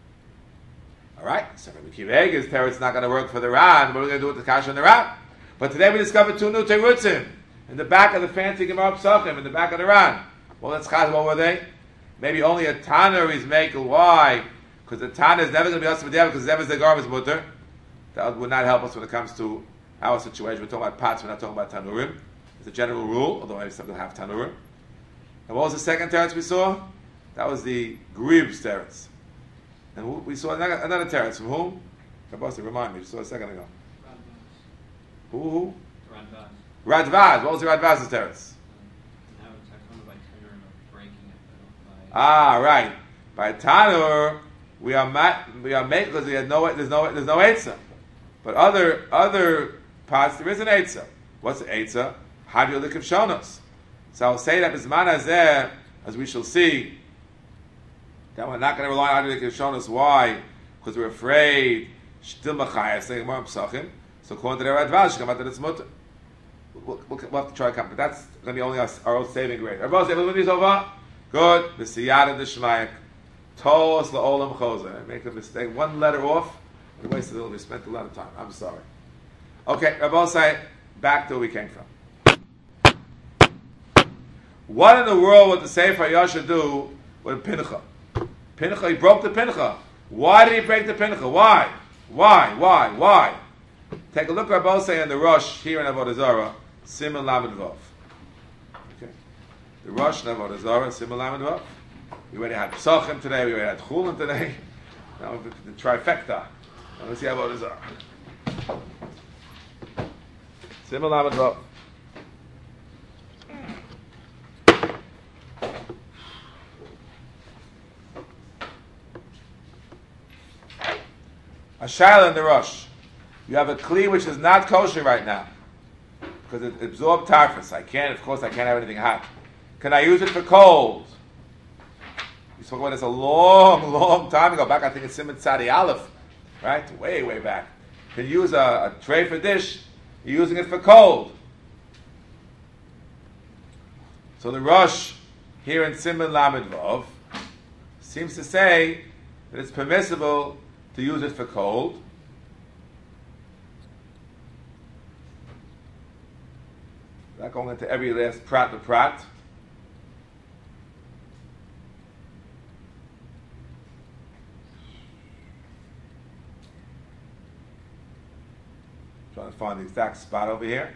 All right, so Rabbi Kivega's teretz not going to work for the Ran, but we're going to do it with the Kasha and the Ran. But today we discovered two new terutzim in the back of the fancy Gemara Psachim, in the back of the Ran. Well, let's chaz, what were they? Maybe only a Tanner is making. Why? Because the Tanner is never going to be us with because never is the garbage mutter. That would not help us when it comes to our situation. We're talking about pots, we're not talking about Tanurim. It's a general rule, although maybe some will have Tanurim. And what was the second teretz we saw? That was the Grib's teretz. And we saw another, another teretz from whom? Rabbi, remind me, you saw a second ago. Radvaz. Who? Who? Radvaz. Radvaz. What was the Radvaz's teretz? Now it's talking about Tanur and breaking it. By Ah, right. By Tanur, we are ma- we are made because we had no there's no there's no eitzah. But other other parts there is an eitzah. What's the eitzah? Hadyu likiv shonos. So I'll say that bisman hazeh, as we shall see. That we're not going to rely on the Kishonos. Why? Because we're afraid. Still machayas saying more psachim. So according to the Radvaz, come out to the mutter. We'll, we'll, we'll have to try to come, but that's going to be only our, our own saving grade. Everybody say, "Everybody over." Good. The siyad and the shmayak. Tos laolam choser. Make a mistake. One letter off. We wasted a little. We spent a lot of time. I'm sorry. Okay, Rabbi say back to where we came from. What in the world would the Sefer Yasha do with Pincha? Pincha, he broke the Pincha. Why did he break the Pincha? Why? Why? Why? Why? Take a look at Rabbi say in the Rosh here in Avodah Zarah, Siman Lamed Vav. Okay, the Rosh in Avodah Zarah, Siman Lamed Vav. We already had Psachim today. We already had Chulin today. Now the, the trifecta. Now let's see Avodah Zarah. Siman Lamed Vav. A shaila in the Rosh. You have a kli which is not kosher right now because it absorbed tarfus. I can't, of course, I can't have anything hot. Can I use it for cold? We spoke about this a long, long time ago. Back, I think it's Simon Tzadi Aleph, right? Way, way back. Can you use a, a tray for dish? You're using it for cold. So the Rosh here in Simon Lamed Vav seems to say that it's permissible to use it for cold. Not going into every last prat to prat. Trying to find the exact spot over here.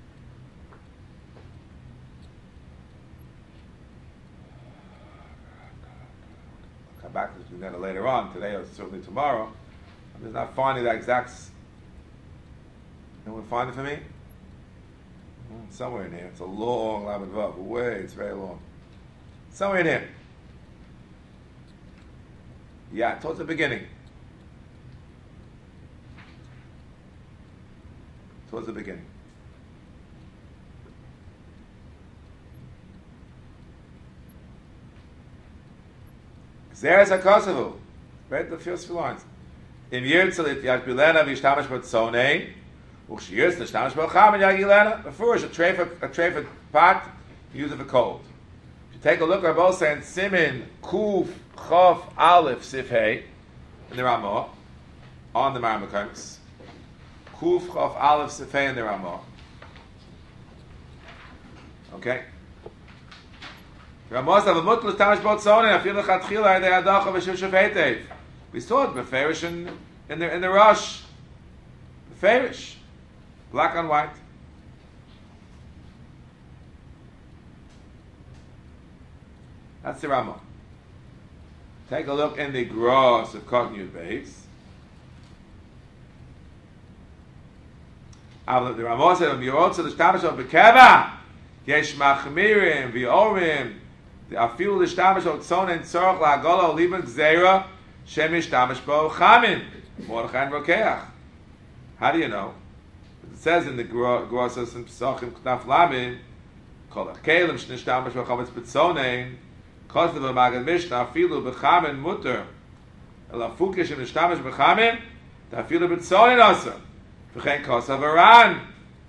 I'll come back to that later on, today or certainly tomorrow. I'm just not finding that exact. S- Anyone find it for me? Mm, somewhere in here. It's a long Lamed Vav. Way, it's very long. Somewhere in here. Yeah, towards the beginning. Towards the beginning. Zeres HaKosovu. Read the first few lines. Im Yirtzel it Yashbilena v'ishtamash b'tzonei Uchshiyus nishtamish b'chamin yagilena. Before a tray for a tray for pot, you use it for cold. If you take a look, we're both saying Simin Kuf Chof Aleph Sif Hey in the Ramah on the Marmukaims. Kuf Chof Aleph Sif Hey in the Ramah. Okay. Ramah says v'mutl tamish bot zonin afil lechatchila yedei adacha v'shuv heitev. We saw it beferish in in the in the rush. Beferish. Black on white. That's the Ramah. Take a look in the gross of Kognut base. The Ramah said, "Mirot so the shtamish of bekeva yesh machmirim v'orim afilu l'shtamish of tzon and tzorach la'agola oliven gzeira shem yishtamish bo chamin mordechai and rokeach." How do you know? It says in the gross of some psachim knaf lamin kol akelim shnishhtamish bo chametz betzonein. Kost of the Magad Mishnah, afilu b'chamen mutter, ela fukish im nishtamish b'chamen, da afilu b'tzonin asa, v'chein kost of Aran,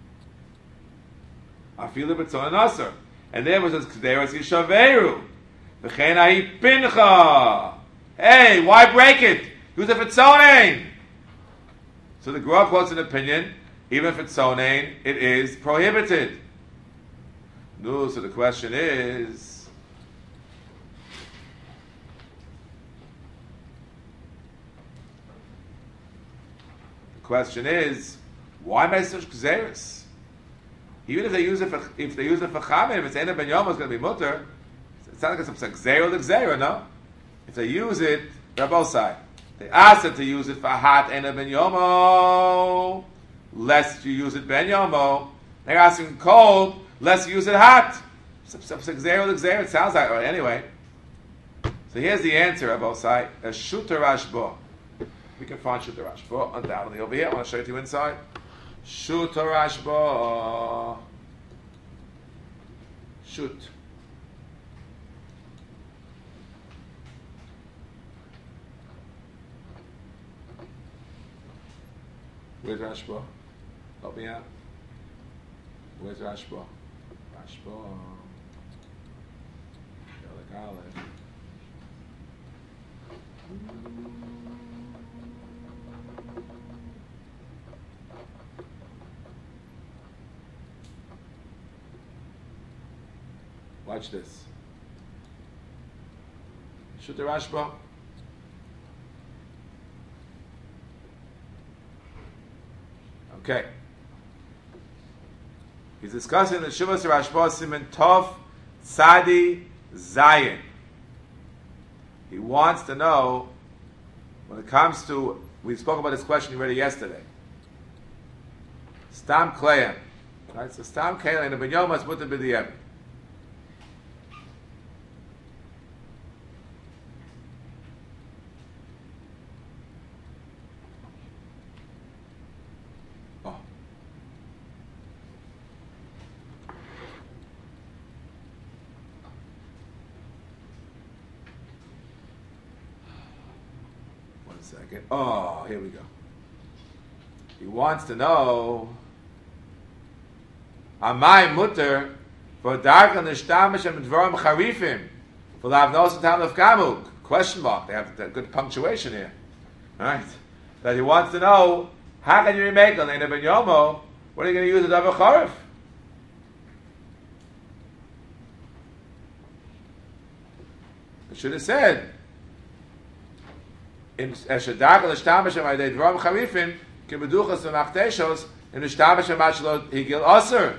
afilu b'tzonin asa, and there was this k'deras yishaveru, v'chein ahi pincha. Hey, why break it? Use it for tzonin. So the Gemara quotes an opinion, even for tzonin, it is prohibited. No, so the question is. Question is, why make such gzeres? Even if they use it for if they use it for chamin, if it's ena ben yom, it's going to be mutter. It's not like it's a gzera, the gzera, no. If they use it, they're both sides. They ask it to use it for hot ena ben yomo, lest you use it ben yomo. They're asking cold, lest you use it hot. It's a gzera, the gzera. It sounds like right, anyway. So here's the answer of both sides. A shooter rashbo. We can find Shuta Rashba undoubtedly over here. I want to show it to you inside. Shuta Rashba. Shoot. Where's Rashba? Help me out. Where's Rashba? Rashba. Watch this. Shoot the Rashba. Okay. He's discussing the Shuvas Rashba Siman Tov Tzadi Zayin. He wants to know, when it comes to, we spoke about this question already yesterday. Stam Kleim. Right? So Stam Kleim and the Ben Yom is Mutter B'Diyevit. Second. Oh, here we go. He wants to know Amai mutter for darken the shtamish and dvarim charifim for the avnos and tam of kamuk. Question mark. They have good punctuation here. All right. That he wants to know how can you make on the ben yomo? What are you going to use it over charif? It should have said. In Eshadach the Shtamish and the Dvarim Charifim Kimeduchas and Machteshos in the Shtamish and Machlo Higil Aser.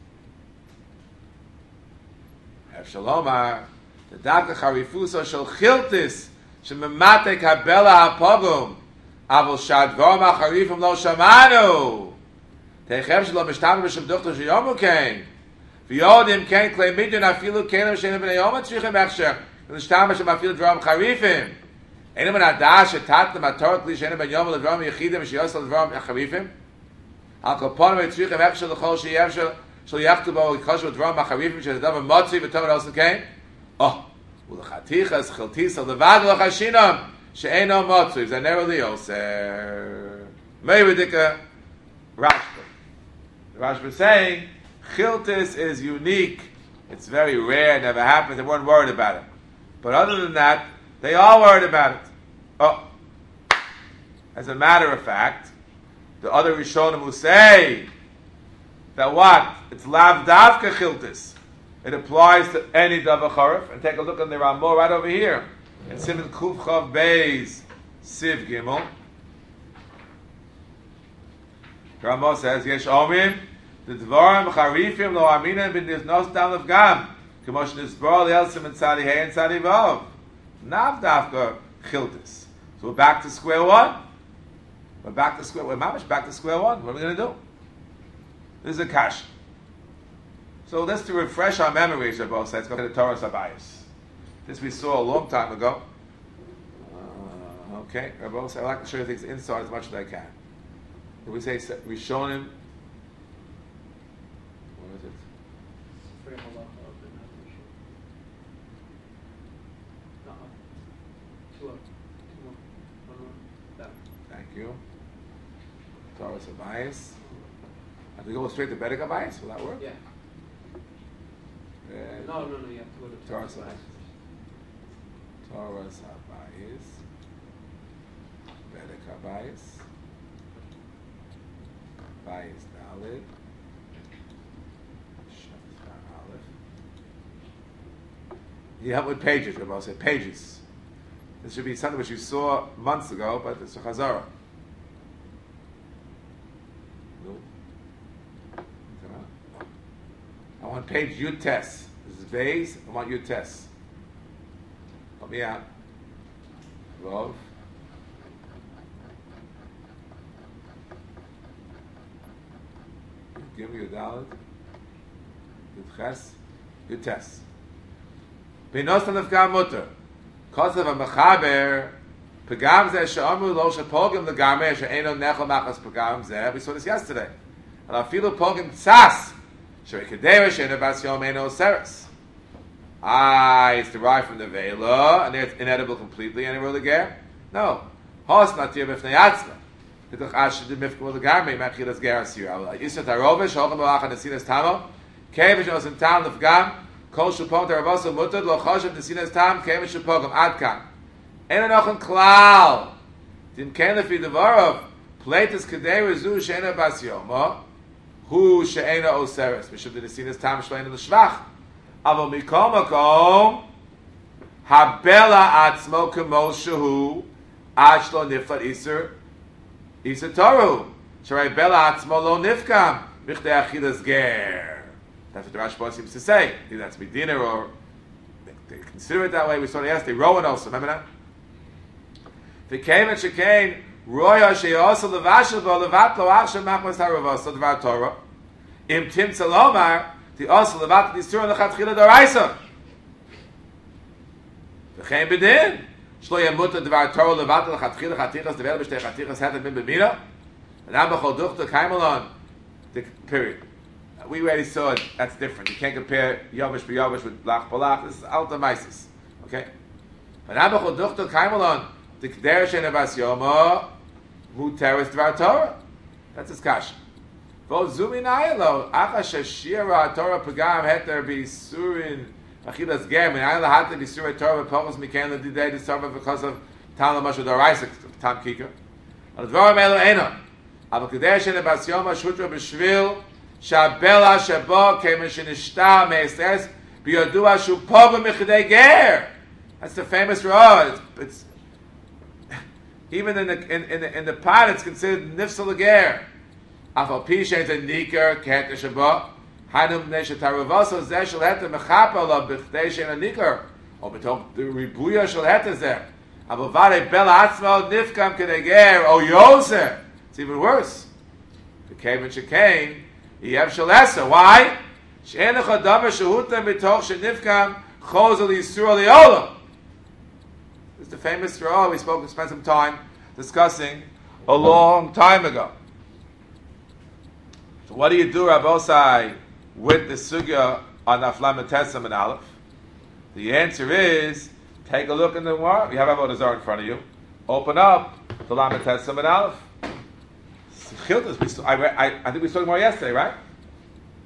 Shalomar the Daka Charifuso Shel Chiltis Shemematek Habela Hapogum Avol Shadvarim Charifim Lo Shamanu Teichem Shelo Mishtam B'Shem Duchto Sheyomu Kain V'Yodim Kain Klei Midyon Afilu Kain Shenim B'nei Yom Tzrichem Echsher in the Shtamish and Afilu Dvarim Charifim. Any man adash etat the matorot li shena ben yom levram yechidim sheyosel levram acharifim. Al koponim etzrichem efshel lechol sheyevshel shel yachtu bo yikosh levram acharifim shel davar motzi v'tomer osen kain. Oh, ulechatichas chiltis al levad lechashinam she'eno motzi v'zaneru li yoser. May we dika Rashba. The Rashba is saying, Chiltis is unique. It's very rare, it never happens, they weren't worried about it. But other than that, they are worried about it. Oh, as a matter of fact, the other Rishonim who say that what? It's lav davka chiltis. It applies to any davar charif. And take a look at the Ramah right over here. In Siman Kuf Chav Beis Siv Gimel. Ramah says, Yesh Omim, the dvarim charifim lo aminim b'niznos dam of gam. K'mosh nizbar li'elsim and tzadi hey and tzadi vav. Nav davka chiltis. So we're back to square one. We're back to square. We're mamish back to square one. What are we going to do? This is a kash. So let's to refresh our memories of both sides. Go to the Torah Sabayis. This we saw a long time ago. Uh, okay, Rabbi said, I'd like to show you things inside as much as I can. Did we say Rishonim? What is it? Thank you. Torah Sabayis. Have we go straight to Bedek Abayis? Will that work? Yeah. Uh, No, no, no, you have to go to Torah Torah. Sabayis. Torah Sabayis. Bedek Abayis. Abayis Dalid. Shafar Aleph. You help with pages, Rabbi said pages. This should be something which you saw months ago, but it's a Chazara. No. I want page Yud Tes. This is Beis. I want Yud Tes. Help me out. Love. Give me your Dalit. Yud Ches. Yud Tes. Beinostan of Gam Mutter. Kosav a Mechaber. Pagam zeh she'amu lo she'pogim legamer she'eno nechel machas pagam zeh. We saw this yesterday. And afilu pogim tzas. She'ekadeva she'eno bas yom eno seres. Ah, it's derived from the Vela, and it's inedible completely, and it will again? No. Hos natir b'fnei atzma. Pituch ash sh'dim mifkum legamer mechilas ger asir. Yisat harovish, hochem loach nesinas tamo. Kevish nos in tam lefgam. Kol shupom teravasa mutad lo choshev nesinas tam. Kevish shupogam adkan. Eno nochen klal. Dim ken lefi devarov. Pleitis kadei rezu she'eno bas yomo. Hu she'eno oseres. Mishum de nesinas tam shleinu l'shvach. Avo mikom makom habela atzmo kemo shehu ad shlo niflat iser iser toru shrei bela atzmo lo nifkam b'chtei achilas ger. That's what the Rashba seems to say. Either that's medina or they, they consider it that way. We saw it yesterday. Rowan also, remember that? V'kein and shekain roya sheyosa levashel bo levat lo achshem machmas haravasa dvar Torah im tim tzalomar. The also levat nisur lechatchila d'oraisa. V'chein b'din shlo yamuta dvar Torah levat lechatchila chatichas devel b'shtei chatichas hetet min b'mina. And now b'chol duchta kaimelon. The period. We already saw it. That's different. You can't compare yovish b'yovish with lach b'lach. This is alta maisis. Okay. But now b'chol duchta kaimelon. The k'der she'en avas yomo muteris dvar Torah. That's his kasha. Zumi nailo acha shashira Torah pagam heter b'isurin achilas ger min ayla hatta b'isurin Torah b'pogos mikan l'didei d'sarva because of tam l'mashu d'oraisa tam kika. Al dvarim elu eno aber kedei she'en bas yom shutra b'shvil shabela shabo kemen shenishta me'esres b'yodua shu pogam mechidei ger. That's the famous road. It's, it's even in the in, in the in the pot it's considered nifsal ger. Afal pisha is a niker ket shaba hanum nesha taravaso zeh shel heter mechapel of b'chtei shein a niker or betok the ribuya shel heter zeh aber vare bela atzmo nifkam keneger o yoser. It's even worse. The came and shekain yev shel esa. Why? She'en lecha davar shehutam b'toch shenifkam chozel yisur leolam. This is the famous story we spoke. We spent some time discussing a long time ago. So what do you do, Rabbosai, with the sugya on Aflam Tesam and Aleph? The answer is, take a look in the Gemara. You have Avodah Zarah in front of you. Open up the Lamed Tesam and Aleph. I, I, I think we saw more yesterday, right?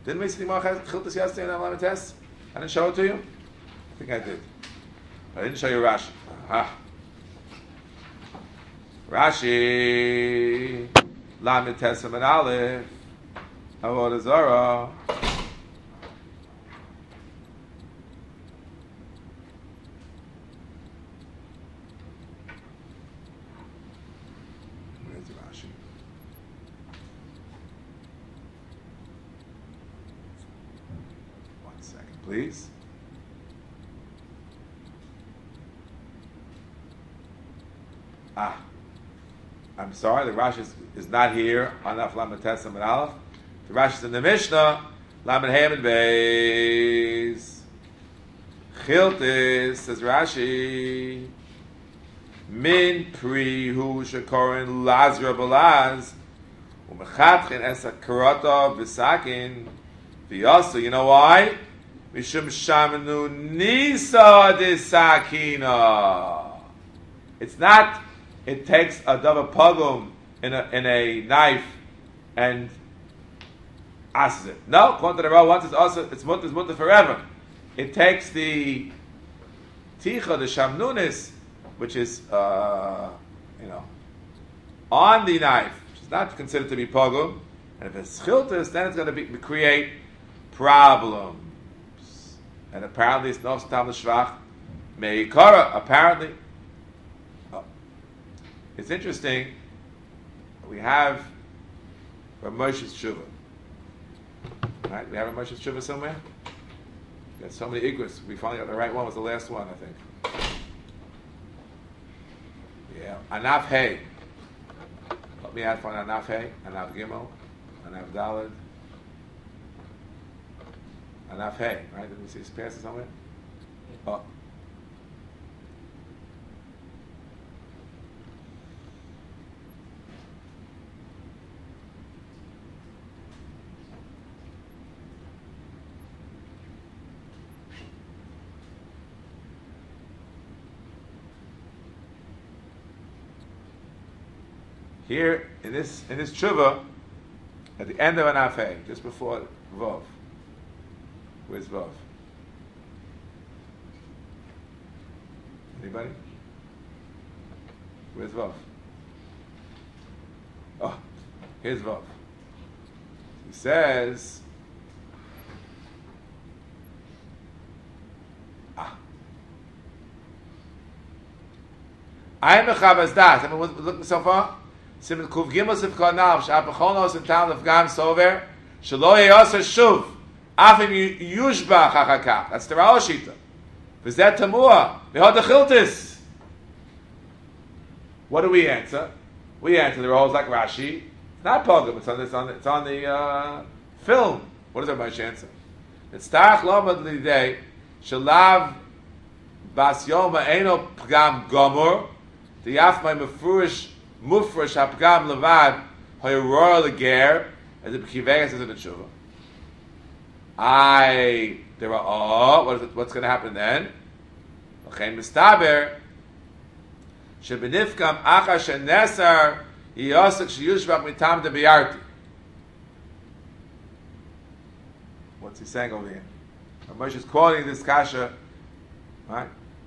Didn't we see Chiltas yesterday in the Lamed Tes? I didn't show it to you? I think I did. I didn't show you Rashi. Aha. Rashi, Lamed Tes and Aleph, Avodah Zarah. Where's Rashi? One second, please. Ah. I'm sorry, the Rashi is, is not here on Daf Lamed Tes and Aleph. The Rashi is in the Mishnah, Lamed Hey and Beis. Chiltis, says Rashi, Min Pri Hu Shekorin Lazra Balaz, Umechatchin Esa Karata V'Sakin, V'Yasu, you know why? Mishum Shamanu Nisa Disakina. It's not. It takes a double pugum in a in a knife and asks it. No, according to the Rambam, once it's also it's mutter, it's mutter forever. It takes the ticha, the shamnunis, which is uh, you know on the knife, which is not considered to be pugum, and if it's chiltus, then it's going to be create problems. And apparently, it's no tam l'shvach meikara. Apparently. It's interesting. We have Rav Moshe's Tshuva. Right? We have Rav Moshe's Tshuva somewhere. We got so many igros. We finally got the right one. Was the last one, I think. Yeah, Anaf Hey. Let me add for Anaf Hey, Anaf Gimel, Anaf Daled, Anaf Hey. Right? Did we see this passage somewhere? Oh. Here in this in this tshuva, at the end of an afay, just before Vav. Where's Vav? Anybody? Where's Vav? Oh, here's Vav. He says, ah, I am a chavaz das. Everyone looking so far? Simon Kuv Gimel Sif Konav Shab Bechonos in town of Gam Sover Shelo Yosef Shuv Afim Yushba Chachakach. That's the Rao Shita. V'zet Tamua V'hod Chiltis. What do we answer? We answer the roles like Rashi. It's not pogrom. It's on this. On it's on the uh, film. What does everybody answer? It's Tarach Lomad Lidei Shalav Bas Yoma Eno Pgam Gomor the Yafmai Mefurish. Mufresh hapgam levad hoyoror leger, as the B'kivei says in the tshuva. I there are oh what is it, what's going to happen then? L'chein mistaber shebenifkam acha shenesar yiyosek sheyushvach mitam debiyarti. What's he saying over here? Moshe is quoting this kasha, right?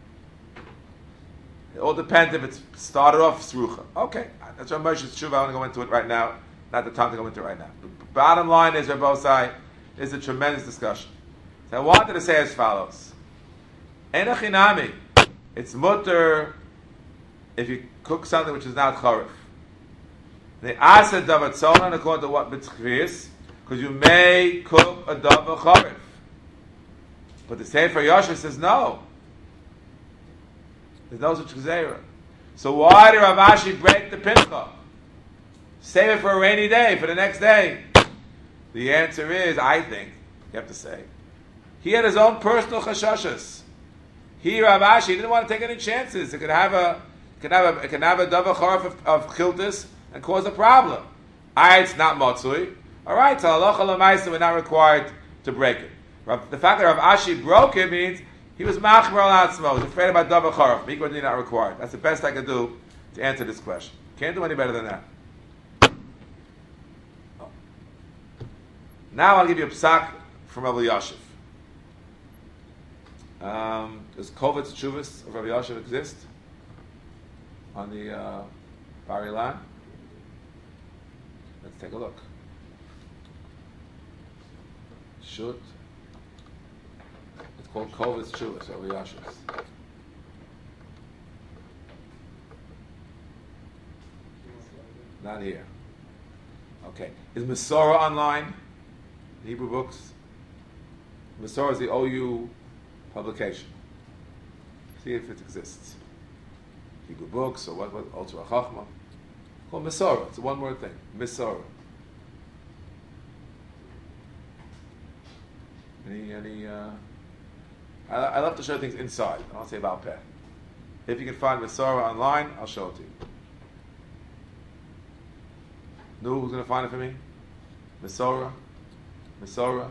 It all depends if it's started off Srucha. Okay, that's what Moshe's Tshuva. I want to go into it right now. Not the time to go into it right now. But bottom line is, Rabbosai, is a tremendous discussion. So I wanted to say as follows. Enochinami. It's mutter if you cook something which is not charif. The asad davatzonan according to what b'tzchvis, because you may cook a davar charif. But the Sefer Yosha says no. There's no such gzeira. So why did Rav Ashi break the pincha? Save it for a rainy day, for the next day. The answer is, I think, you have to say, he had his own personal chashashas. He, Rav Ashi, didn't want to take any chances. It could have a, it could have a, it could have a davar charif of, of chiltis and cause a problem. I, it's not matzui. All right, so halacha l'maisa, we're not required to break it. The fact that Rav Ashi broke it means he was machmer al atzmo. He was afraid about davar charif. Mikvah did not required. That's the best I can do to answer this question. Can't do any better than that. Oh. Now I'll give you a psak from Rabbi Yashiv. Um, does Kovetz Tshuvas of Rabbi Yashiv exist on the uh, Bar Ilan? Let's take a look. Should. It's called Kovetz Tshuvas, Rabbi Yashiv's. Not here. Okay. Is Masorah online? Hebrew books? Masorah is the O U publication. See if it exists. Hebrew books or what? What? Ultra Chachma. Called Masorah. It's a one-word thing. Masorah. Any? Any? Uh, I, I love to show things inside. I don't say about peh. If you can find Masorah online, I'll show it to you. No, who's going to find it for me? Masorah. Masorah.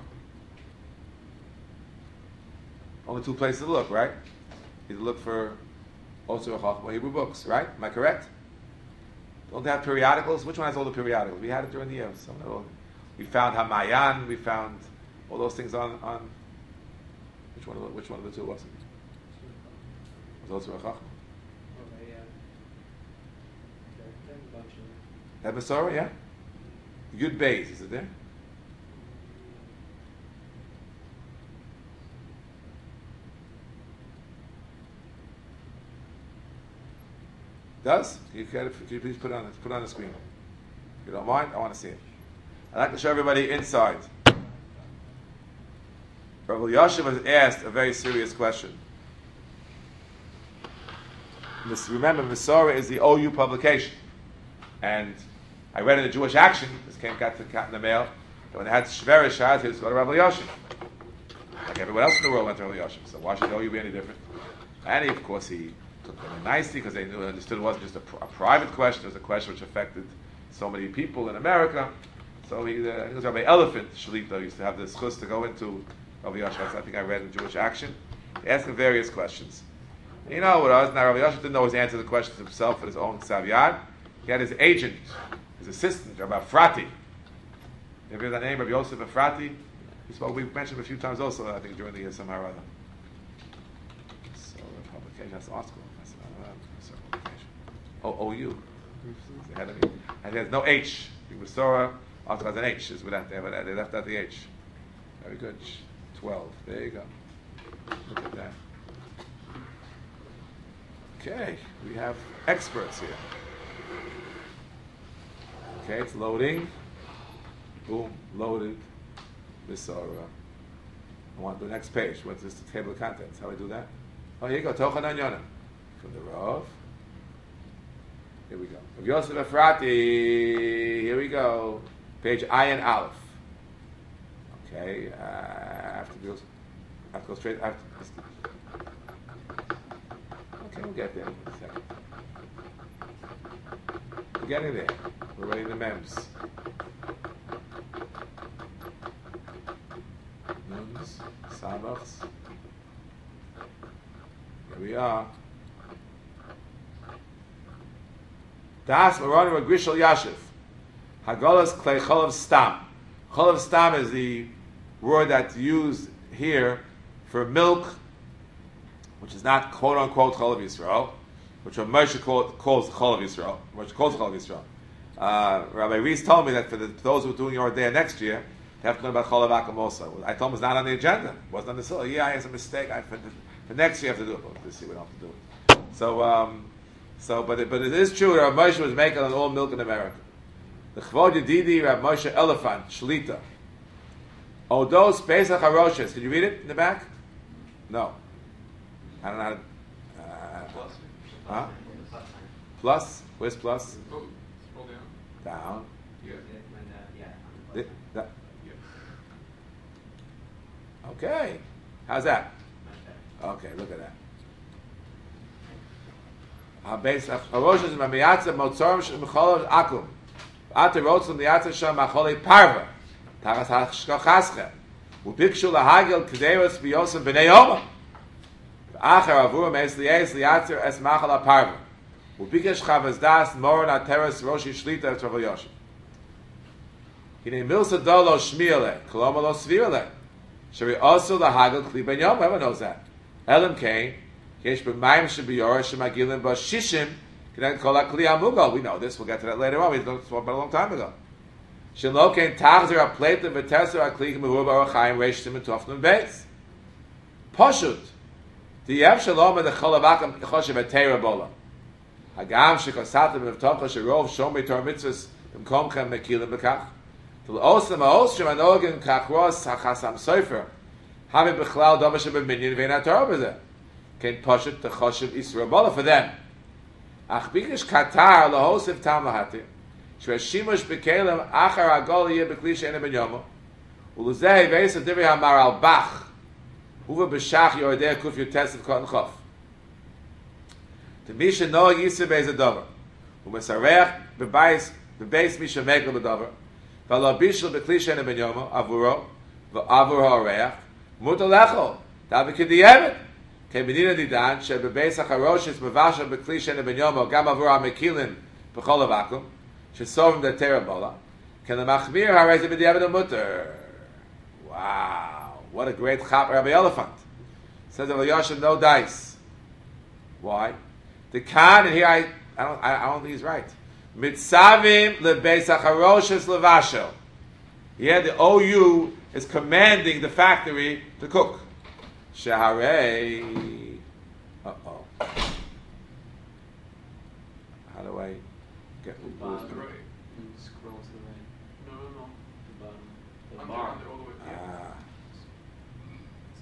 Only two places to look, right? You look for Osir Chachma Hebrew books, right? Am I correct? Don't they have periodicals? Which one has all the periodicals? We had it during the year. Some of them. We found Hamayan. We found all those things on, on which one? Of the, which one of the two was it? Was Osir Chachma? That Masorah, yeah? Yud Beis, is it there? Does? Can you, can you please put it on put it on the screen? If you don't mind, I want to see it. I'd like to show everybody inside. Rabbi Yashiv has asked a very serious question. Remember, Masorah is the O U publication. And I read in the Jewish Action, this came got, to, got in the mail, that when they had Shvera Shad, he was going to Rabbi Yashiv. Like everyone else in the world went to Rabbi Yashiv. So why should O U be any different? And he, of course, he took them in nicely because they knew understood it wasn't just a, pr- a private question, it was a question which affected so many people in America. So he, uh, he was Rabbi Elephant Shalita, used to have the schus to go into Rabbi Yashiv. I think I read in Jewish Action. They asked him various questions. And you know what I was? Now Rabbi Yashiv didn't always answer the questions himself with his own Savyad. He had his agent, his assistant, Rabbi Frati. You ever heard that name, Rabbi Yosef Frati? We spoke. We mentioned him a few times also. I think during the year somehow or other. So the publication. That's the article. That's the publication. O O U. They had any, and there's no H. Masorah article has an H. Is without there, but they left out the H. Very good. Twelve. There you go. Look at that. Okay, we have experts here. Okay, it's loading. Boom, loaded. Masorah. I want the next page. What's this? The table of contents. How do I do that? Oh, here you go. Tochanan Yonah. From the Rav. Here we go. Of Yosef Efrati. Here we go. Page Ayin Aleph. Okay. Uh, I have to go. I have to go straight. I have to, okay, we'll get there in a second. We're getting there. We're writing the mems. Nuns, Sabachs. Here we are. Das Marani Grishal Yashiv. Hagalas Klei Cholav Stam. Cholav Stam is the word that's used here for milk, which is not quote unquote Cholav Yisrael, which Moshe calls Cholav Yisrael. Moshe calls Cholav Yisrael. Uh, Rabbi Rees told me that for the, those who are doing your day next year, they have to learn about Cholav Akamosa. I told him it's not on the agenda. It wasn't on the syllabus. Yeah, it's a mistake. I, for, for next year, I have to do it. But this year, we don't have to do it. So, um, so, but it, but it is true that Rabbi Moshe was making on all milk in America. The Chvod Yedidi Rabbi Moshe Elephant Shlita. Odos Pesach Haroshes. Can you read it in the back? No. I don't know how to. Uh, Plus. Huh? Plus? Where's plus? Oh, scroll down. Down. Yeah. Th- that- Yeah. Okay. How's that? Okay, look at that. Pesach Haroshes Mamiyatza Motzorim Shemcholav Akum. Ate Rotzim Liyatza Sham Machole Parva. Taras Hashkachaschem. Upikshu Lahagil Kderos Biyosem B'nei Yoma. Achar Avurim Es Liyez Liyatzer Es Machal Parva. Upikesh Chavaz Das Moron Ateres Roshi Shlita Tzavol Yoshem. Hine milsa dolo shmiele, koloma lo svirele. Shari also the hagel kli ben yom. Everyone knows that. Elam came. Yesh b'mayim shebiyora shemagilim b'shishim. Connect kol kli amugal. We know this. We'll get to that later on. We talked about it a long time ago. Shelo came tachzer a plate of v'teser a kli k'mehu barachayim reish sim and tofnum beis. Poshut. The yev shalom and the cholavakam choshev et teira bola. Hagam shekosatem v'vtocha sherov shomei tor mitzvahs b'mkomchem mekilim b'kach. Till osam ha'oshem anogin kachros hachasam sofer. Have b'chlal domashem b'minyan v'ein ha'torah b'zeh. Can poshut the choshev isra bola for them. Ach bikish katar lahosef tam lahatir. Shveshimush b'kelim achar agol yeh b'kli she'ena ben yomo. Uluzeh ve'esa divrei hamar al bach. Uva b'shach yordeh kuf yotesef koten chof. To misha noah yisra be'ez adover. U'mesarech b'beis b'beis misha megel b'dover. V'alo bishel b'kli she'ena ben yomo avuro v'avur ha'oreach. Muta lechol. Davi k'diyevet. Ke'benina didan she'b'beis ha'charoshis b'vasha b'kli she'ena ben yomo gam avur ha'mekilin b'chol ha'vakum. She'sovim the terabola. Ken l'machmir ha'rezi b'diyevet ha'muter. Wow. What a great chap, Rabbi Elephant. Says Rabbi Yashem, no dice. Why? The Khan, and here I, I don't, I, I don't think he's right. Mitzavim lebeis hacharoshes levasho. Here the O U is commanding the factory to cook. Sheharei. Uh oh. How do I get The bottom. To the right. And scroll to the right. No, no, no. The bottom. The I'm bar. there all the way Ah. down. It's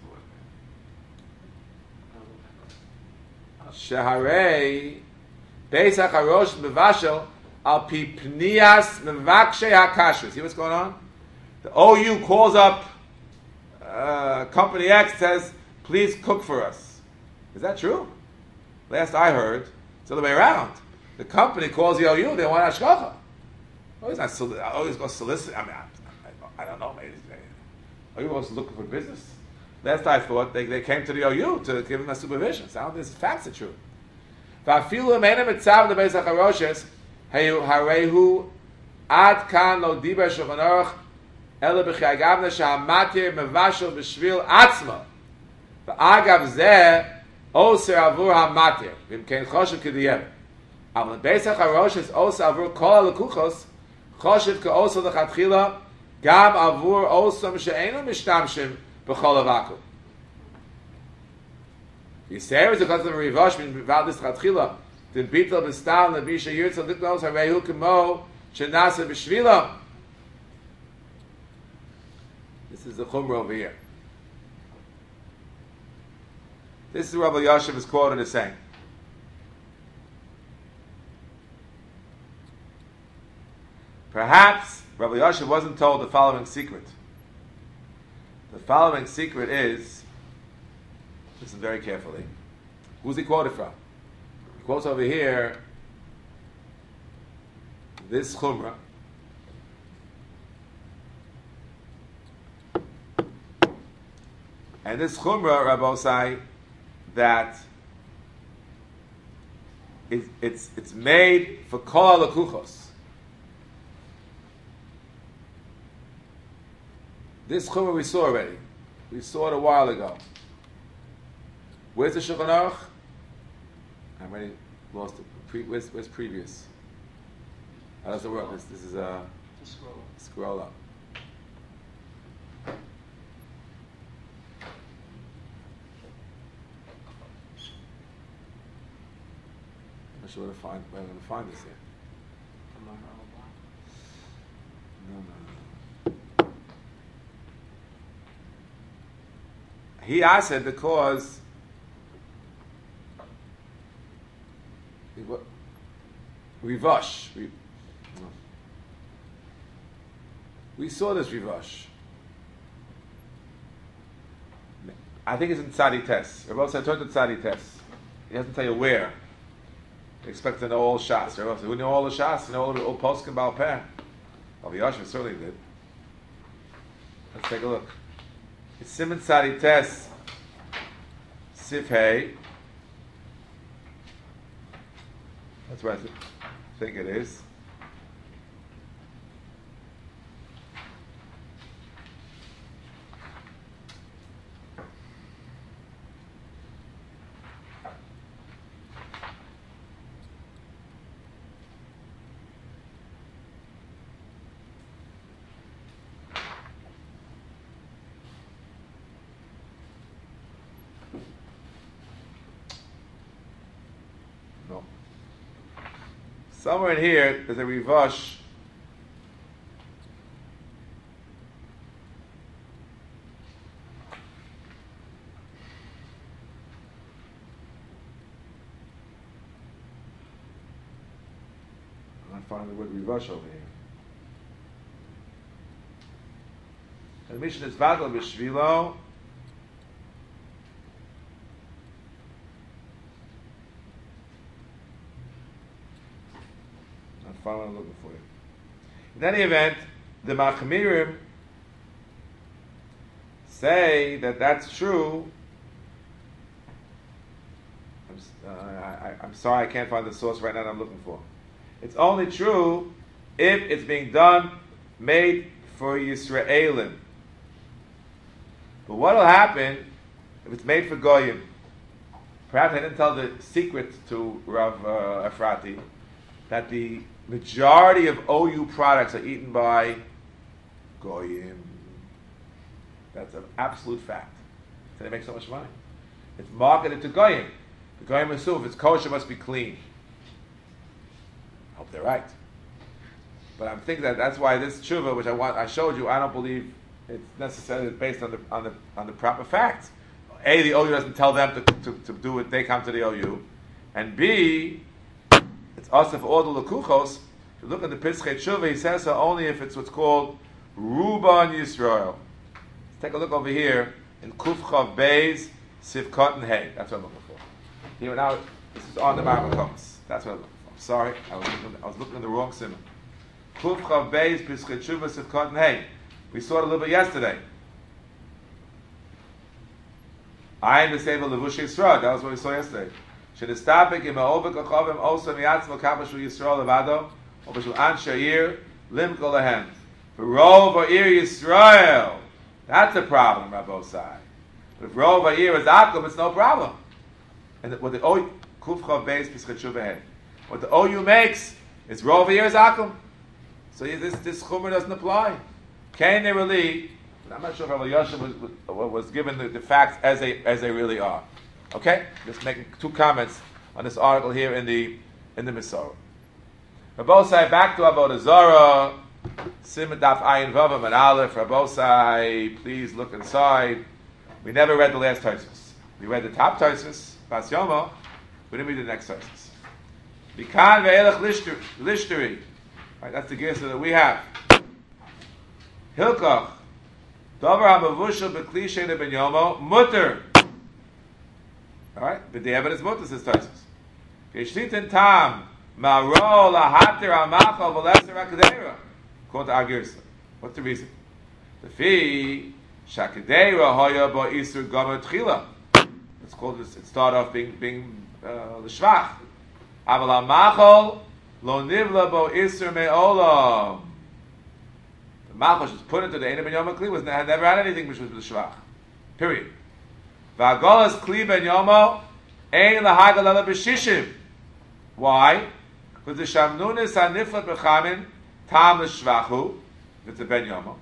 the way. Sheharei beis hacharosh mevashel al pi pnias mevakshe hakashus. See what's going on? The O U calls up uh, company X, says, "Please cook for us." Is that true? Last I heard, it's the other way around. The company calls the O U; they want hashgacha. Oh, he's not. Soli- oh, he's going to solicit. I mean, I, I, I don't know. Maybe O U was looking for business. Last I thought, they, they came to the O U to give him a supervision. So I don't think this facts are true. Va'afilu me'ena mitzav lebeis hacharoshes heyu harehu ad kan lo diber shulchan aruch ela b'chayagavna sha'amatir mevashel b'shvil atzma va'agav zeh oser avur ha'matir v'imkein choshev k'diyev aval lebeis hacharoshes oser avur kol ha'lekuchos choshev k'oser l'chatchila gam avur osam she'enu mishtamshim b'chol ha'vakum. Yisrael is because of the rivash min valdis chatchila. Den bitel b'stam lebisha yirtzel liknos harehu kemo shenasa b'shvila. This is the chumrah over here. This is what Rabbi Yashiv is quoted as saying. Perhaps Rabbi Yashiv wasn't told the following secret. The following secret is, listen very carefully. Who's he quoted from? He quotes over here this chumrah. And this chumrah, Rabbi Osai, that it, it's it's made for kol halakuchos. This chumrah we saw already. We saw it a while ago. Where's the Shulchan Aruch? I already lost it. Pre- where's, where's previous? How does it work? This, this is a Just scroll up. scroll up. I'm not sure where to find, where I'm going to find this here. Tomorrow, blah. No, no, no. He asked it because Rivash. We, we saw this Rivash. I think it's in Tzadi Tes. Rabbi said, turn to Tzadi Tes. He doesn't tell you where. He expects to know all Shas. Rabbi said, who knew all the Shas? You know all the old Poskim Baal Peh? Rabbi Yashiv certainly did. Let's take a look. It's Simon Tzadi Tes. Sif Hey. That's what I think it is. Somewhere in here, there's a rivash. I'm not finding the word rivash over here. And the mission is Vadal B'Shvilo. Not finding what I'm looking for. In any event, the Machmirim say that that's true. I'm, s- uh, I, I, I'm sorry, I can't find the source right now that I'm looking for. It's only true if it's being done, made for Yisraelim. But what will happen if it's made for Goyim? Perhaps I didn't tell the secret to Rav uh, Efrati that the majority of O U products are eaten by Goyim. That's an absolute fact. So they make so much money. It's marketed to Goyim. The Goyim assume if it's kosher, it must be clean. I hope they're right. But I'm thinking that that's why this tshuva, which I want, I showed you, I don't believe it's necessarily based on the on the on the proper facts. A, the O U doesn't tell them to, to, to do it; they come to the O U, and B, it's also for all the lekuchos. If you look at the Pischei Tshuva, he says so only if it's what's called Ruban Yisrael. Let's take a look over here in Kuf Chav Beis Sivkot and Hey. That's what I'm looking for. Here now, this is on the Ma'amakomas. That's what I'm looking for. I'm sorry, I was looking, I was looking in the wrong simon. Kuf Chav Beis Pischei Tshuva Sivkot and Hey. We saw it a little bit yesterday. I am the same Levush Yisrael. That was what we saw yesterday. Should the stapik im ha'ovek achavim also miyatzmo kapashu Yisrael levado or b'shul an sha'ir limko lehem. For rov ha'ir Yisrael, that's a problem, Rabbosai. But if rov ha'ir is akum, it's no problem. And what the O Kuf Chav Beis Pischei Tshuva Hey. What the O U makes is rov ha'ir is akum. So this this chumrah doesn't apply. Can they really? I'm not sure if Rabbi Yosef was, was, was given the, the facts as they as they really are. Okay, just making two comments on this article here in the in the Masorah. Rabbosai, back to Avodah Zarah. Simon Daf Ayin Vavam and Aleph. Rabbosai, please look inside. We never read the last Tosfos. We read the top Tosfos, Bas Yomo. We didn't read the next Tosfos. Bikan ve'elech lishteri. Right, that's the gear that we have. Hilkach, Dover HaMavushal B'Kli She'ena Ben Yomo, Mutter. All right, but the evidence mutter says Tosfos. Geshlitin Tam, Maro Lahatir Amachal V'Leser HaKadeira. According to our Girsa. What's the reason? The fee Shakadeira Hoya Bo Isur Gomer Tchila. It's called. It started off being being uh, the Shvach. Aval Amachal Lo Nivla Bo Isur Me'olam. Malchus was put into the Eina Ben Yom Kli, was had never had anything which was the Shvach. Period. V'agolas Kli Ben Yomo Ein Lahagel Ela B'Shishim. Why? Because the Shamnunis HaNiflat B'Chamin Tam L'Shvachu. It's a Ben Yomo.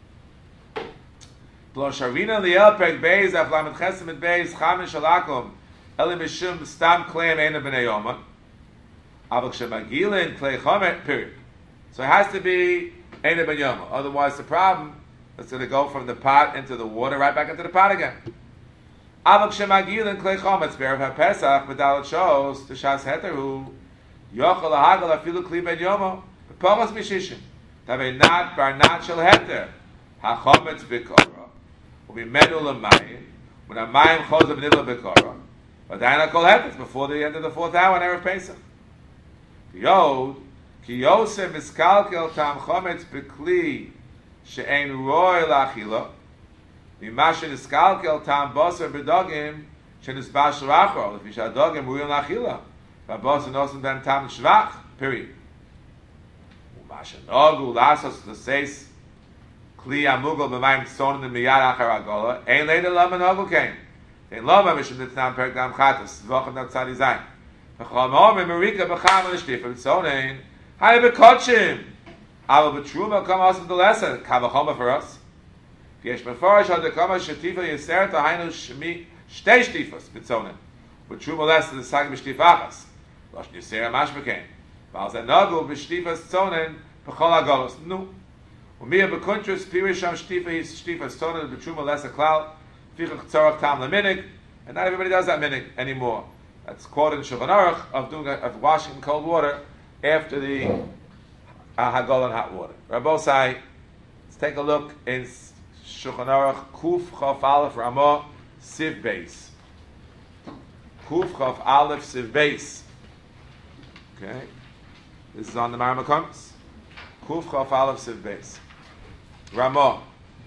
B'lo Sharvina Liel Peg Beis Aflamet Chesem Et Beis Chamin Shalakum Eli Mishum Stam Kleim Eina Ben Yoma. Avak Shemagilin Klei Chomet. Period. So it has to be Eina Ben Yoma. Otherwise, the problem is going to go from the pot into the water, right back into the pot again. Avak Shemagilin Klei Chometz Be'erev HaPesach B'dalat shows to Shas Heteru Yochel Lahagel Afilu Kli Ben Yoma B'Pochos Mishishim Tavei Nat Bar Nat Shel Heter HaChometz B'Kora U'Bimenu L'Mayim When HaMayim Chozav Nidla B'Kora V'Dayin HaKol Heter before the end of the fourth hour on Erev Pesach. Yod Ki Yosef Miskalkel Tam Chometz B'Kli She'ein Roy L'Achila Mimashe Niskalkel Tam Basar B'Dogim She'nisbash L'Achro L'Fi Sh'Adogim Ruyon L'Achila V'Basar Nosen Ben Tam Shvach. Period. Umashe Nogu Lasos L'Seis Kli Amugol B'Mayim Tzonim Miyad Achar Agola Ein Leida Lama Nogu Kein Ein Lama Mishum Nitnam Perk Dam Chatas Zvochem Dam Tzadi Zayin V'Chol Mor Merika B'Cham L'Shtifim Tzonim Hay B'Kotshim Ava B'Truma Come also the lesson Kavachoma for us Yesh Mefarish Ad Kama Shetifa Yiseret Hainu Shmi Shtei Shtifas B'Tzonim B'Truma lesson the Sag B'Shtifachas Losh Yisera Mash B'Kein Weil ze nagu b'shtifas tzonen b'chol hagolos. Nu. Umir b'kuntris pirisham shtifa is shtifas tzonen b'truma lesa klal. Fichach tzorach tam leminig. And not everybody does that minig anymore. That's called in Shulchan Aruch of doing of washing in cold water after the uh, hagol and hot water. Rabbosai, let's take a look in Shulchan Aruch Kuf Chof Aleph Ramah Siv Beis. Kuf Chof Aleph Siv Beis. Okay, this is on the Maramakoms. Kuf Chof Aleph Siv Beis. Ramah.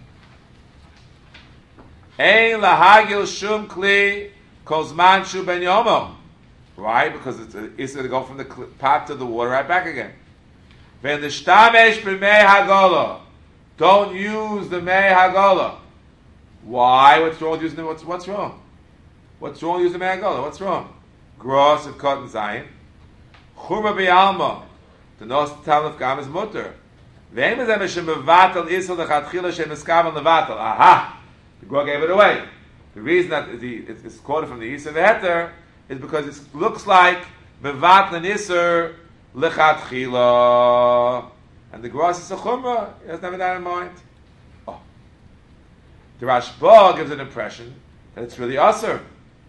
Ein lahagil shum kli kozman shu ben yomo. Right? Because it's, it's going to go from the pot to the water right back again. Ven the shtamesh b'mei hagola. Don't use the mei hagola. Why? What's wrong with using the, what's, what's wrong? What's wrong with using the mei hagola? What's wrong? Gross of cotton zayin. Chumra b'yalma. The nos talif gam is mutter. Ve'em is emesh mevatel isel lechatchila shem eskavan levatel. Aha! The Gra gave it away. The reason that the, it's, it's quoted from the Yisr Veheter is because it looks like Bevat Nisr Lechatchila. And the Gra is a Chumrah. He doesn't have that in mind. Oh. The Rashba gives an impression that it's really Asr.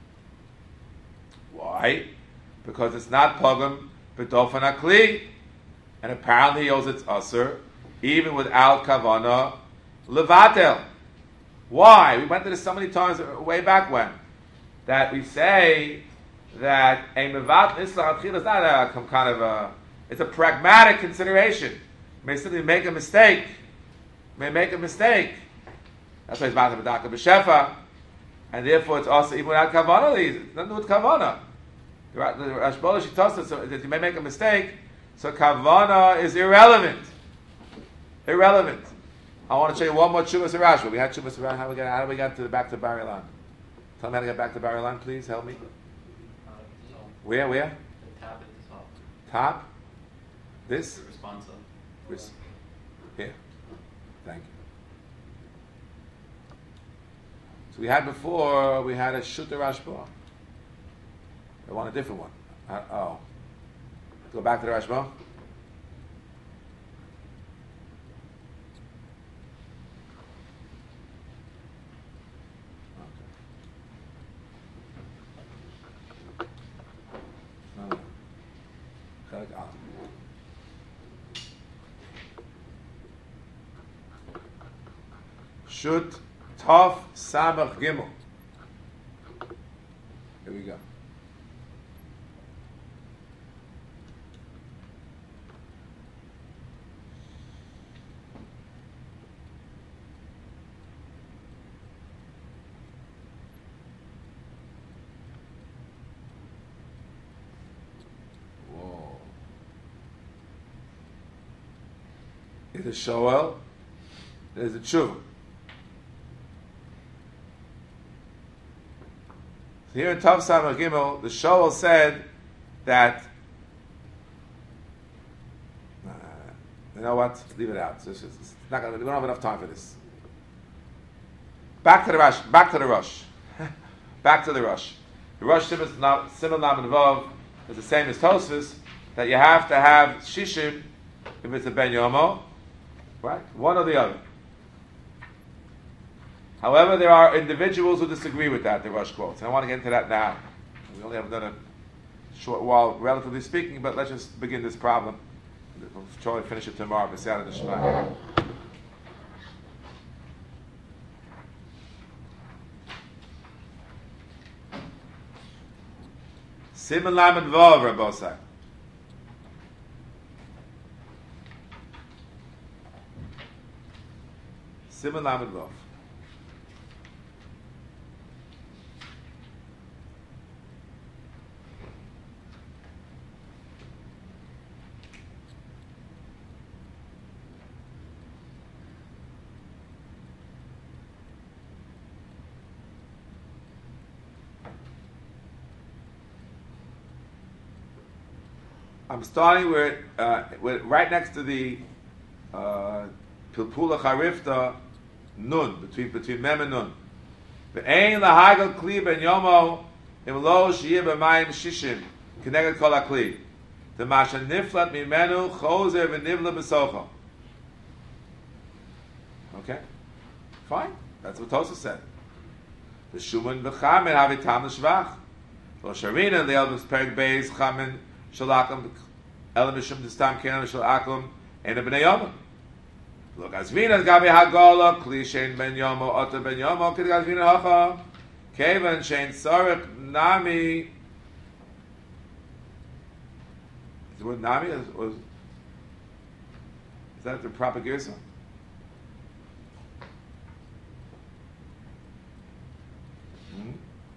Why? Because it's not Pogam B'Dofan Akli. And apparently he knows it's Asr even without Kavana Levatel. Why? We went to this so many times way back when. That we say that a mevat islah is not a kind of a, it's a pragmatic consideration. You may simply make a mistake. You may make a mistake. That's why it's matam b'daka b'shefa. And therefore it's also, even without kavanah, it's nothing to do with kavanah. The Rashba, she tells us that you may make a mistake, so kavanah is irrelevant. Irrelevant. I want to show you one more Chuvas Rashba. We had Chuvas Rashba. How do we get? How do we get to the, back to Bar Ilan? Tell me how to get back to Bar Ilan, please. Help me. Uh, Where? Where? the tab at the top. Top. This. The responsa. Res- Here. Thank you. So we had before. We had a Shuta Rashba. I want a different one. Uh, oh. Go back to the Rashba. Shut Tov Samach Gimel. Here we go. Whoa. There's a Shoel. There's a Tshuva. Here in Tav Samach Gimel, the Shoel said that, uh, you know what? Leave it out. It's, just, it's not gonna, we don't have enough time for this. Back to the Rush. Back to the Rush. Back to the Rush. The Rush Simon Laman Vav is the same as Tosfos, that you have to have Shishim if it's a Ben Yomo, right? One or the other. However, there are individuals who disagree with that, the Rush quotes. And I want to get into that now. We only have done a short while, relatively speaking, but let's just begin this problem. We'll try to finish it tomorrow, but Saturday Shema. Simon Lamed Vav, Rabbosai. Simon Lamed Vav. I'm starting with, uh, with right next to the uh, Pilpula Charifta Nun, between between Mem and Nun. Ve'ein lahagel kli ben yomo im lo shiyeh b'mayim shishim k'neged kol hakli. The masha niflat mimenu chozer v'nivla b'socho. Okay, fine. That's what Tosfos said. The shuman v'chamin havitam l'shvach. Lo sharina the elbus perek beis chamin shalakum elam mishum distam kenan shalakum ena b'nei yomah. Look, Azvina gabi hagola kli shein ben yomo otter ben yomo kid Azvina hacha kevan shein sarek nami. Is the word nami is, was, is that the proper girsa? Hmm?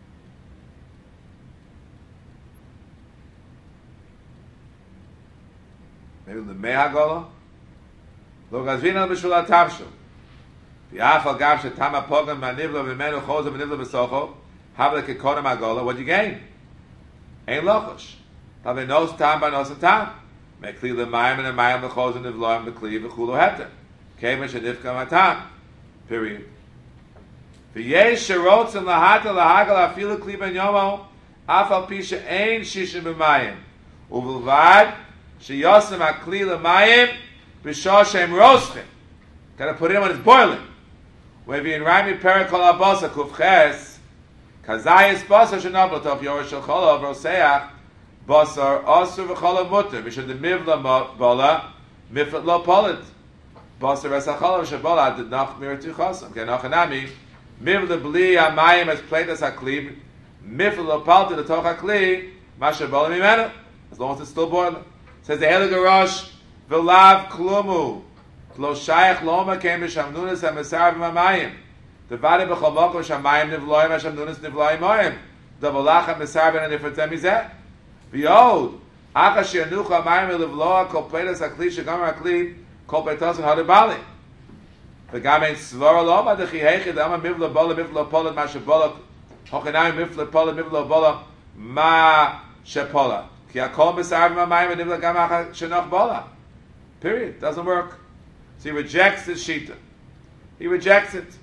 Maybe the mehagola. Lo gazvina b'shul atavshu. V'yachal gav shetama pogam manivlo v'menu choza manivlo b'socho havle kekonim agola. What do you gain? Ein lochosh. Tave nos tam ba nos tam. Mekli l'mayim and l'mayim l'choza nivloim b'kli v'chulo heter. Kevin shenifka matam. Period. V'yesh sherotzim lahata lahagal afilu kli ben yomo afal pisha ein shishim b'mayim. Uvulvad sheyosem akli l'mayim b'shoshem roasting. Gotta put it in when it's boiling. When we in Rami Perikol Abosa Kufches, Kazayis Basar Shenabot of Yorish Cholov Roseach, Basar Asur V'Cholov Mutter, Mishad the Mivla Bola, Mifat Lo Polit, Basar Esacholov Shabola did not mirror to Chosam. Kenochanami, Mivla Bli Amayim as Platas Aklib, Mifat Lo Polit the Toch Akli, Mashabola Mimena, as long as it's still boiling. Says the Helig Rosh, V'lav Klumu, Lo Shaykh Loma came to Shamnunas and Mesar B'Mamayim. The Vadi B'Cholmoko Shamayim Nivloim and Shamnunas Nivloim Moim. The Volach and Mesar Ben and Ifratem Izeh. Behold, Akash Yanucha Mayim Livloa Kol Pleitas Akli Shagamar Akli Kol Pleitas and Hadibali. The Gamein Svara Loma the Chihechi the Amma Mivla Bola Mivla Pola Mashabola Hochanayim Mivla Pola Mivla Bola Ma Shepola. Ki Akol Mesar B'Mamayim and Nivla Gamach Shenoch Bola. Period. Doesn't work. So he rejects the shita. He rejects it.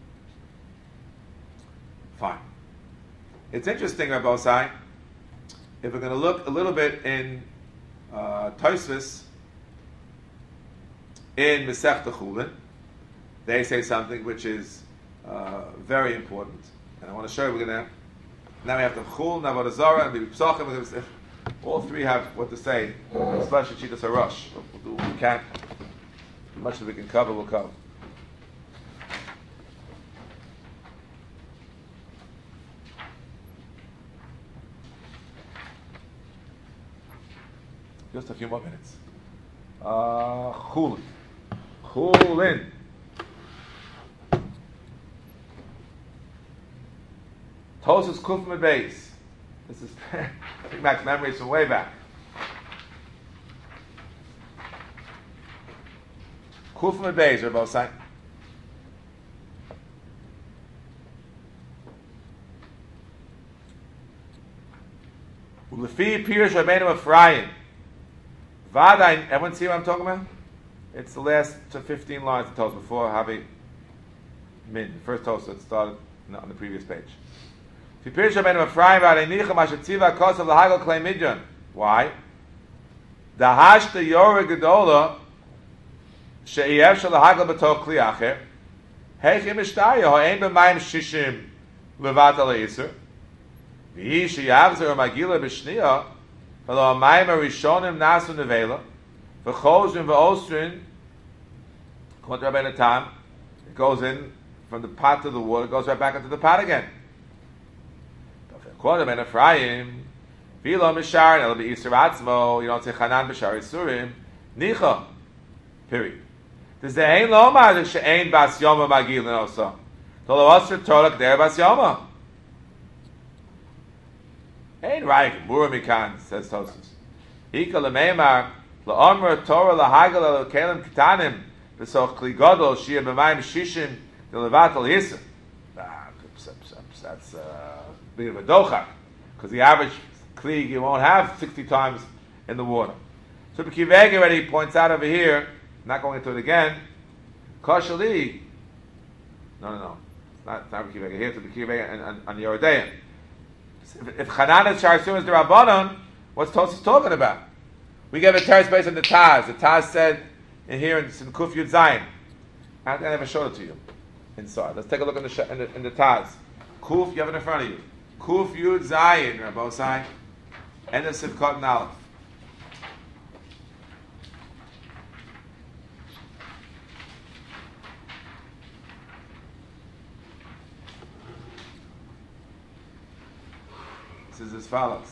Fine. It's interesting, Rabbi Osai, if we're going to look a little bit in uh, Tosfos, in Masechta Chulin, they say something which is uh, very important. And I want to show you, we're going to, now we have to Chul, Avodah Zarah, and Psachim, all three have what to say, especially Shitas HaRosh. We'll do what we can. As much as we can cover, we'll cover. Just a few more minutes. Uh, Chulin. Chulin. Tosfos Kuf Beis. This is bring back memories from way back. Kuf Beis are both sides. Ulefi Pirush Rabbeinu Ephraim. Vadayin. Everyone see what I'm talking about? It's the last fifteen lines of Tosfos before Havi Min. The first Tosfos that started on the previous page. Pirush Rabbeinu Ephraim Vadayin Nicha Mashatziva Kosav Lahagol Klei Midyan. Why? The Hashta Yorah Gedola She'iev Shel Lahagol B'Toch Kli Acher Heichim Mishtaya Ha'ein B'Mayim Shishim Levat Al Yisur V'hi She'yavzer Magila B'Shniya V'lo Ha'mayim HaRishonim Nasu Nevela V'chozrin V'osrin Kont Rabbeinu Tam. It goes in from the pot to the water, it goes right back into the pot again. Kont Rabbeinu Ephraim V'lo Misharin El B'Yisur Atzmo. You don't say Chanan B'Shar Yisurim Nicha. Period. Does the Ein Lomar the She'ein Bas Yoma Magilin also? Tolo Asr Tolak Der Bas Yoma. Ein Raik Mura Mikan, says Tosfos. Ika Lemeimar La'omar Torah Lahagel El Kelim Kitanim V'soch Kli Godol Shia B'mayim Shishim D'Levat Al Yisr. That's a bit of a dochak, because the average Kli you won't have sixty times in the water. So B'Kiveg already points out over here, I'm not going into it again, Koshali, no, no, no, it's not, it's not B'Kiveg, here to B'Kiveg on, on Yerodeim. If Chanan and Shar Yisurim is the Rabbanon, what's Tosfos talking about? We gave a teretz based on the Taz. The Taz said in here in, in Kuf Yud Zayin. I I never showed it to you inside. Let's take a look in the sh- in the, in the Taz. Kuf, you have it in front of you. Kuf Yud Zayin, Rabbosai, and the Sivkot and Aleph. This is as follows.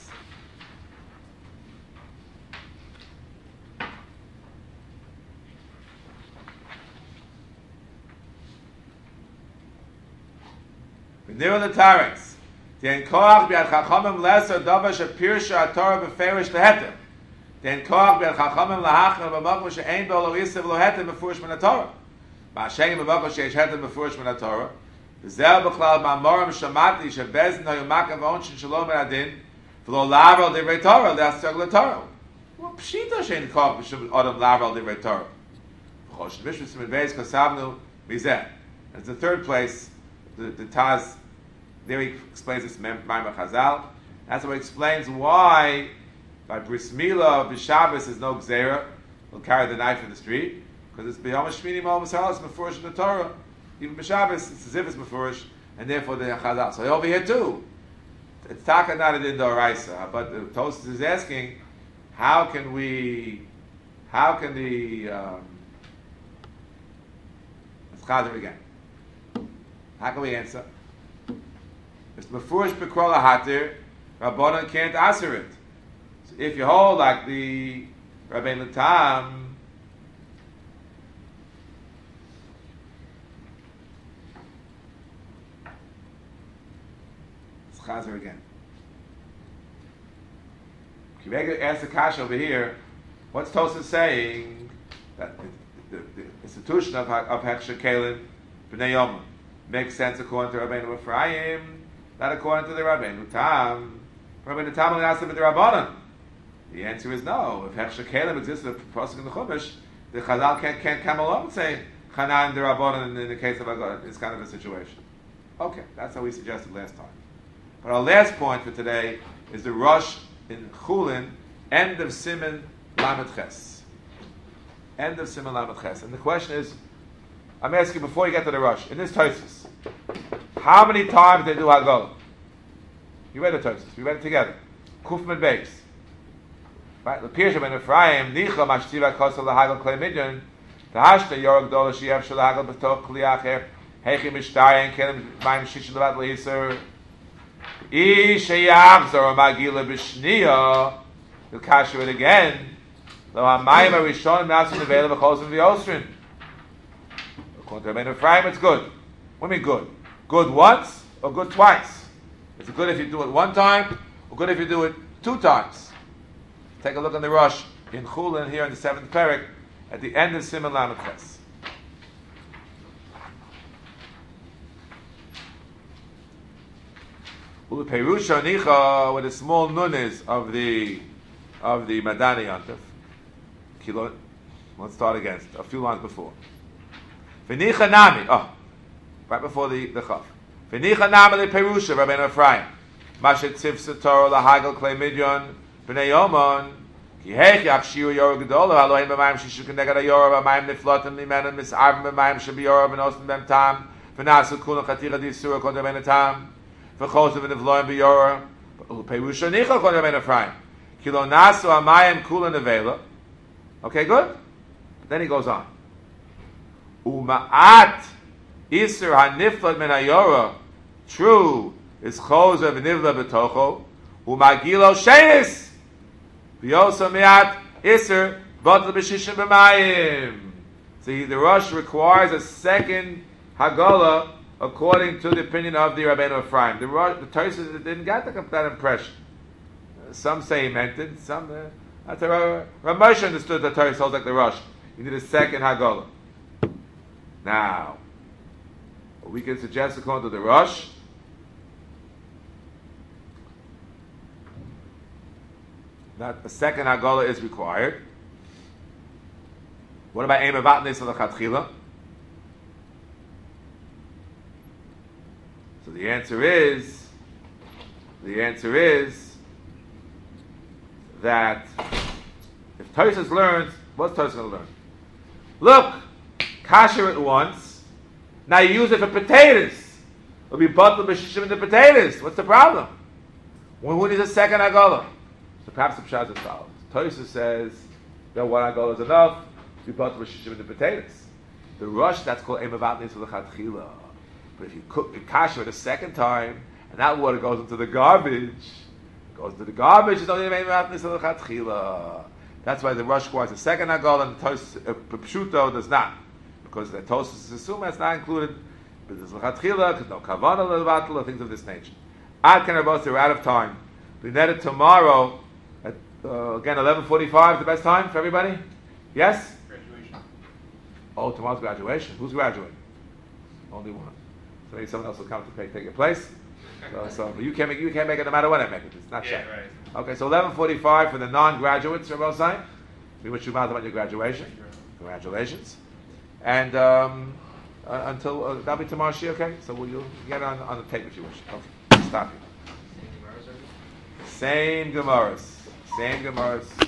V'nira l'taretz. Den koach b'yad chachamim lesser davar shepirsha atorah b'ferish leheter. Den koach b'yad chachamim lahachna b'makom she'ein bo lo yisev lo heter b'furish min haTorah. Ma'ashen b'makom she'esh heter b'furish min haTorah. V'zeh b'chlal ma'amorim shamati shebezin ha'yomakav onshin shalom adin v'lo lavar divrei Torah le'asar l'Torah. Well, pshita she'ein koach b'shem adam lavar divrei Torah. V'chosh v'shvus midbeis kasavnu mizeh. That's the third place. The, the Taz, there he explains this Maimar Chazal. That's what he explains why by Bris Milah B'Shabbos is no Gzeira. He'll carry the knife in the street because it's B'Yom Shmini Mo Masalas Mefurish in the Torah. Even B'Shabbos, it's as if it's Mefurish, and therefore the Chazal. So over here too, it's Taka not an Indoraisa, but the Tosfos is asking, how can we, how can the um, let's Chazer again. How can we answer? It's Mefurish B'Krol HaHatir, Rabbanan can't answer it. So if you hold like the Rabbeinu Tam, it's Chazer again. Kivega asks the Kasha over here, what's Tosfos saying? That the, the, the institution of, of Hechsher Kalim, B'nai Yoma, makes sense according to Rabbeinu Ephraim, not according to the Rabbeinu Tam. Rabbeinu Tam only asked him the Rabbanan. The answer is no. If Hechsher Kalim exists in the Pasuk in the Chumash, the Chazal can't, can't come along and say Chanan the Rabbanan in, in the case of a it's kind of a situation. Okay, that's how we suggested last time. But our last point for today is the Rosh in Chulin, end of Siman Lamed Ches. End of Siman Lamed Ches. And the question is, I'm asking before you get to the Rosh, in this Tosfos, how many times they do Haggalah? You read the Tosfos, we read it together. Kufman Beis. Right? The Pirsha ben Ephraim, Nicha Mashtiva Kosel LaHaggal Klei Midyan, Tahashta Yorg Dola Shiev Shel LaHaggal B'Toch Kli Acher, Hechi Mishtari and Kelim Maim Shishin Levat Le'iser, I Sheyach Zor Magila B'Shniya, you'll kasher it again, Lo HaMayim HaRishon Masim Nevela B'Chosem V'Yosrin. According to Rabbeinu Ephraim, it's good. What do you mean good? Good once or good twice? It's good if you do it one time, or good if you do it two times. Take a look on the Rosh in Chulin here in the seventh parak at the end of Siman Lamed Ches. U'Perusha Nicha, where the small nun is of the of the Madani Yontif. Kilo. Let's start again. A few lines before. V'nicha nami, oh, right before the the chaf. V'nicha nami le Perusha, Rabbeinu Ephraim. Mashet tzivsa Torah lahagel klei midyon b'nei yomon. Ki heich yachshiru yorah gedola haloim b'mayim shishu k'negad hayorah b'mayim niflotim limenon mis'arvim b'mayim shebiyorah b'nosim b'em tam v'nasu kuna chatira d'isura kod Rabbeinu Tam v'chosim v'nivloim b'yorah Perusha nicha kod Rabbeinu Ephraim. Ki lo nasu hamayim kula nevela. Okay, good? Then he goes on. Uma'at Isser haniflat min hayora, true is chozer v'nivla b'tocho, umagilo shenis v'yosa mi'at Isser b'tla b'shishim b'mayim. See, the Rosh requires a second Haggalah according to the opinion of the Rabbeinu Ephraim. The Rosh, the Tosfos didn't get that, that impression. Uh, some say he meant it. Some uh, that's a Rav Moshe understood the Tosfos holds like the Rosh. You need a second Haggalah. Now, we can suggest according to the Rosh that a second Haggalah is required. What about Eim Avatnis of the Chatchila? So the answer is, the answer is that if Tosfos learns, what's Tosfos going to learn? Look, kasher it once, now you use it for potatoes. It'll be butler b'shishim in the potatoes. What's the problem? When who needs a second agola? So perhaps the pshat is follows. Tosfos says that one agola is enough. Be butler b'shishim in the potatoes. The rush that's called emavatnis v'lechatchila. But if you cook the kasher it a second time, and that water goes into the garbage, goes into the garbage. It's only emavatnis v'lechatchila. That's why the rush requires a second agola, and the Tosfos uh, pshuto does not, because the Tosfos is assumed that's not included. But there's l'chatchila, because no kavanah levatl, or things of this nature. Ad kan Rabos, we're out of time. We net it tomorrow at uh, again eleven forty-five. The best time for everybody. Yes. Graduation. Oh, tomorrow's graduation. Who's graduating? Only one. So maybe someone else will come to pay, take your place. So, so you can't make you can't make it no matter what I make it. It's not Yeah, check. right. Okay, so eleven forty-five for the non-graduates. Rabbi Osai, we wish you well on your graduation. Congratulations. And um, uh, until uh, that'll be tomorrow. She okay? So will you get it on on the tape if you wish? Okay, stop you. Same Gemaras. Same Gemaras.